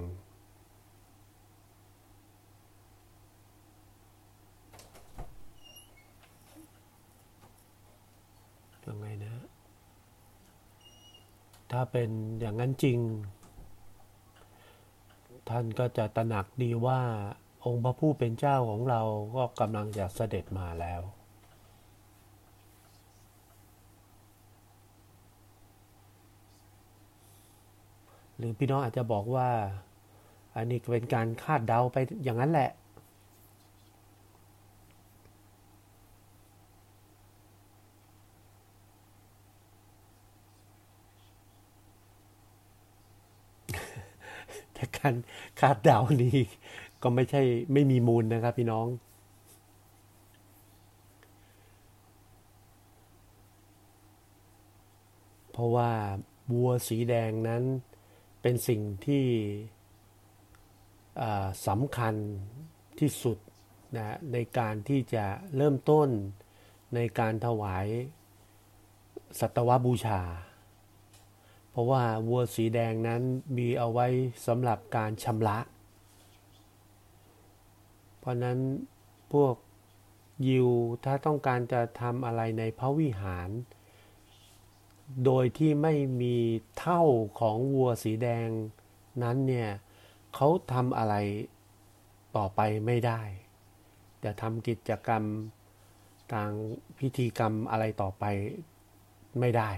S1: ยังไงนะถ้าเป็นอย่างนั้นจริงท่านก็จะตระหนักดีว่าองค์พระผู้เป็นเจ้าของเราก็กำลังจะเสด็จมาแล้วหรือพี่น้องอาจจะบอกว่าอันนี้เป็นการคาดเดาไปอย่างนั้นแหละแต่การคาดเดานี้ก็ไม่ใช่ไม่มีมูลนะครับพี่น้องเพราะว่าบัวสีแดงนั้นเป็นสิ่งที่สำคัญที่สุดนะในการที่จะเริ่มต้นในการถวายสัตวบูชาเพราะว่าวัวสีแดงนั้นมีเอาไว้สำหรับการชำระเพราะนั้นพวกยิวถ้าต้องการจะทำอะไรในพระวิหารโดยที่ไม่มีเท่าของวัวสีแดงนั้นเนี่ยเขาทำอะไรต่อไปไม่ได้จะทำกิจกรรมทางพิธีกรรมอะไรต่อไปไม่ได้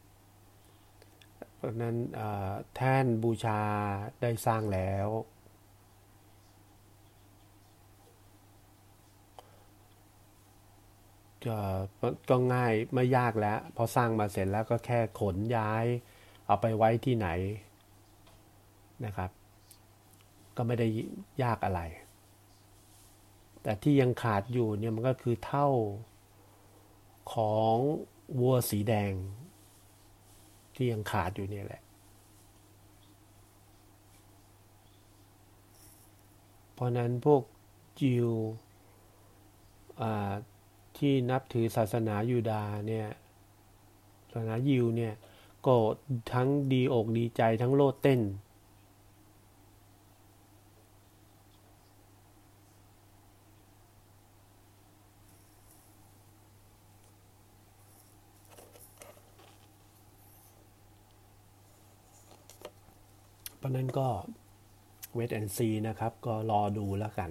S1: เพราะนั้นแท่นบูชาได้สร้างแล้วก็ง่ายไม่ยากแล้วพอสร้างมาเสร็จแล้วก็แค่ขนย้ายเอาไปไว้ที่ไหนนะครับก็ไม่ได้ยากอะไรแต่ที่ยังขาดอยู่เนี่ยมันก็คือเท่าของวัวสีแดงที่ยังขาดอยู่เนี่ยแหละเพราะนั้นพวกยิวที่นับถือศาสนายูดาห์เนี่ยศาสนายิวเนี่ยก็ทั้งดีอกดีใจทั้งโลดเต้นเพราะนั้นก็เวทแอนซีนะครับก็รอดูแล้วกัน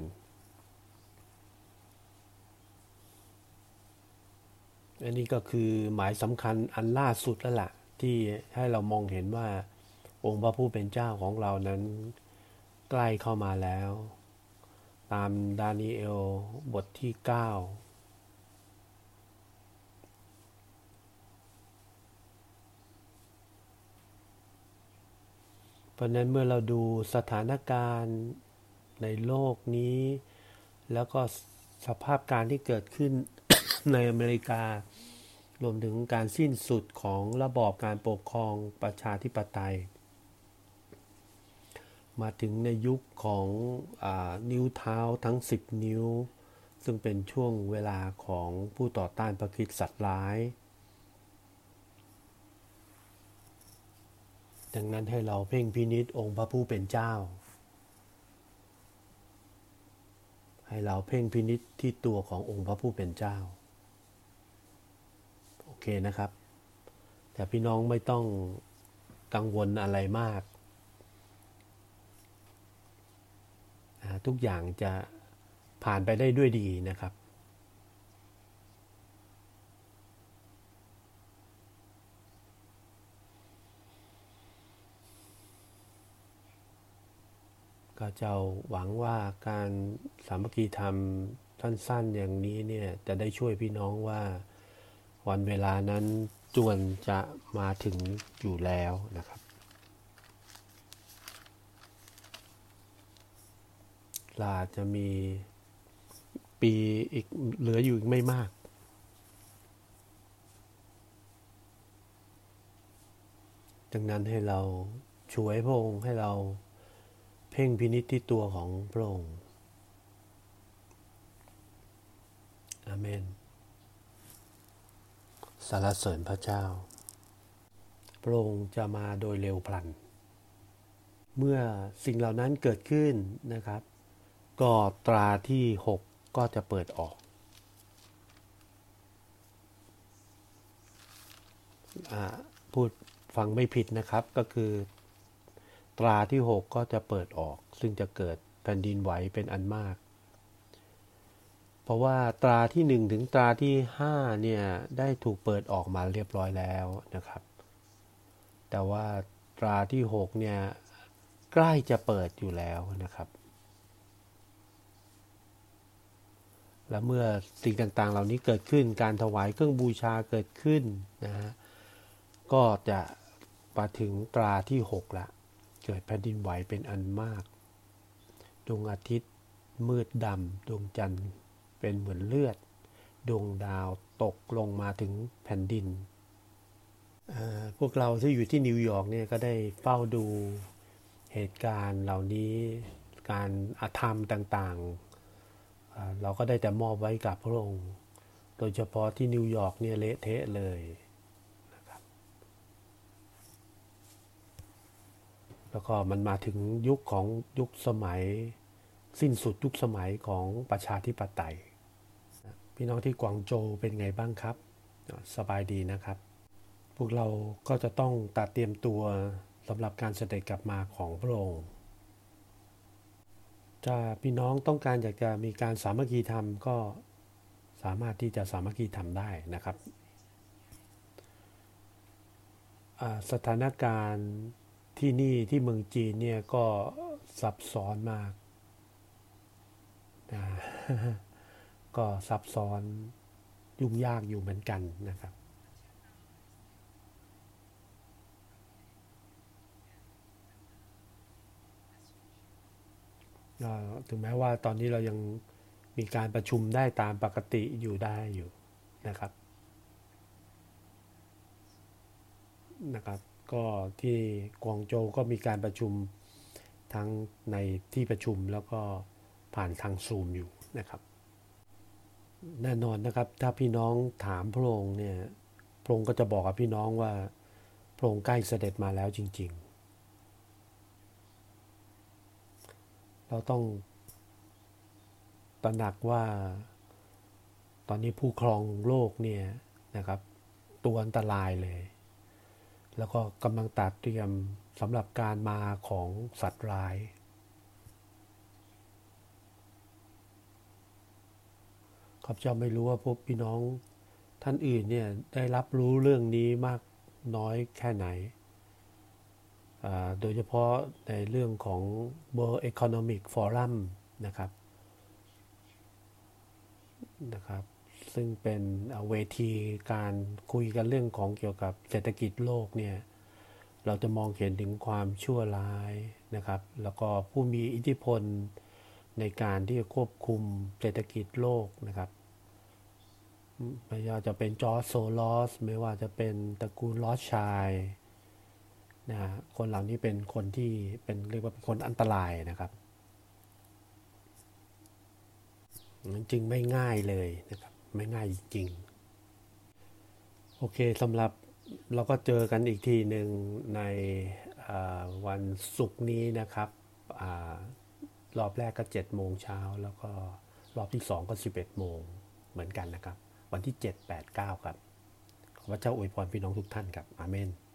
S1: อันนี้ก็คือหมายสำคัญอันล่าสุดแล้วล่ะที่ให้เรามองเห็นว่าองค์พระผู้เป็นเจ้าของเรานั้นใกล้เข้ามาแล้วตามดานีเอลบทที่เก้าเพราะนั้นเมื่อเราดูสถานการณ์ในโลกนี้แล้วก็สภาพการที่เกิดขึ้น ในอเมริการวมถึงการสิ้นสุดของระบอบการปกครองประชาธิปไตยมาถึงในยุคของอานิ้วเท้าทั้งสิบนิ้วซึ่งเป็นช่วงเวลาของผู้ต่อต้านพระคริสต์สัตว์ร้ายดังนั้นให้เราเพ่งพินิจองค์พระผู้เป็นเจ้าให้เราเพ่งพินิจที่ตัวขององค์พระผู้เป็นเจ้าโอเคนะครับแต่พี่น้องไม่ต้องกังวลอะไรมากทุกอย่างจะผ่านไปได้ด้วยดีนะครับก็จะหวังว่าการสามัคคีธรรมสั้นๆอย่างนี้เนี่ยจะได้ช่วยพี่น้องว่าวันเวลานั้นจวนจะมาถึงอยู่แล้วนะครับลาจะมีปีอีกเหลืออยู่อีกไม่มากดังนั้นให้เราช่วยพระองค์ให้เราเพ่งพินิจที่ตัวของพระองค์อาเมนสรรเสริญพระเจ้าพระองค์จะมาโดยเร็วพลันเมื่อสิ่งเหล่านั้นเกิดขึ้นนะครับก็ตราที่หกก็จะเปิดออกอ่าพูดฟังไม่ผิดนะครับก็คือตราที่หกก็จะเปิดออกซึ่งจะเกิดแผ่นดินไหวเป็นอันมากเพราะว่าตราที่หนึ่งถึงตราที่ห้าเนี่ยได้ถูกเปิดออกมาเรียบร้อยแล้วนะครับแต่ว่าตราที่หกเนี่ยใกล้จะเปิดอยู่แล้วนะครับและเมื่อสิ่งต่างๆเหล่านี้เกิดขึ้นการถวายเครื่องบูชาเกิดขึ้นนะฮะก็จะมาถึงตราที่หกละเกิดแผ่นดินไหวเป็นอันมากดวงอาทิตย์มืดดำดวงจันทร์เป็นเหมือนเลือดดวงดาวตกลงมาถึงแผ่นดินพวกเราที่อยู่ที่นิวยอร์กเนี่ยก็ได้เฝ้าดูเหตุการณ์เหล่านี้การอาธรรมต่างๆเราก็ได้แต่มอบไว้กับพระองค์โดยเฉพาะที่นิวยอร์กเนี่ยเละเทะเลยนะครับแล้วก็มันมาถึงยุคของยุคสมัยสิ้นสุดยุคสมัยของประชาธิปไตยพี่น้องที่กวางโจวเป็นไงบ้างครับสบายดีนะครับพวกเราก็จะต้องตัดเตรียมตัวสำหรับการเสด็จกลับมาของพระองค์ถ้าพี่น้องต้องการอยากจะมีการสามัคคีธรรมก็สามารถที่จะสามัคคีธรรมได้นะครับสถานการณ์ที่นี่ที่เมืองจีนเนี่ยก็ซับซ้อนมากนะก็ซับซ้อนยุ่งยากอยู่เหมือนกันนะครับถึงแม้ว่าตอนนี้เรายังมีการประชุมได้ตามปกติอยู่ได้อยู่นะครับนะครับก็ที่กวางโจวก็มีการประชุมทั้งในที่ประชุมแล้วก็ผ่านทางซูมอยู่นะครับแน่นอนนะครับถ้าพี่น้องถามพระองค์เนี่ยพระองค์ก็จะบอกกับพี่น้องว่าพระองค์ใกล้เสด็จมาแล้วจริงๆเราต้องตระหนักว่าตอนนี้ผู้ครองโลกเนี่ยนะครับตัวอันตรายเลยแล้วก็กำลังตัดเตรียมสำหรับการมาของสัตว์ร้ายข้าพเจ้าไม่รู้ว่าพวกพี่น้องท่านอื่นเนี่ยได้รับรู้เรื่องนี้มากน้อยแค่ไหนโดยเฉพาะในเรื่องของ World Economic Forum นะครับนะครับซึ่งเป็นเวทีการคุยกันเรื่องของเกี่ยวกับเศรษฐกิจโลกเนี่ยเราจะมองเห็นถึงความชั่วร้ายนะครับแล้วก็ผู้มีอิทธิพลในการที่จะควบคุมเศรษฐกิจโลกนะครับไม่ว่าจะเป็นจอร์จโซลอสไม่ว่าจะเป็นตระกูลลอสชัยนะคนเหล่านี้เป็นคนที่เป็นเรียกว่าเป็นคนอันตรายนะครับจึงไม่ง่ายเลยนะครับไม่ง่ายจริงโอเคสำหรับเราก็เจอกันอีกทีหนึ่งในวันศุกร์นี้นะครับอรอบแรกก็เจ็ดโมงเช้าแล้วก็รอบที่สองก็สิบเอ็ดโมงเหมือนกันนะครับวันที่เจ็ด แปด เก้าครับขอพระเจ้าอวยพรพี่น้องทุกท่านครับอาเมน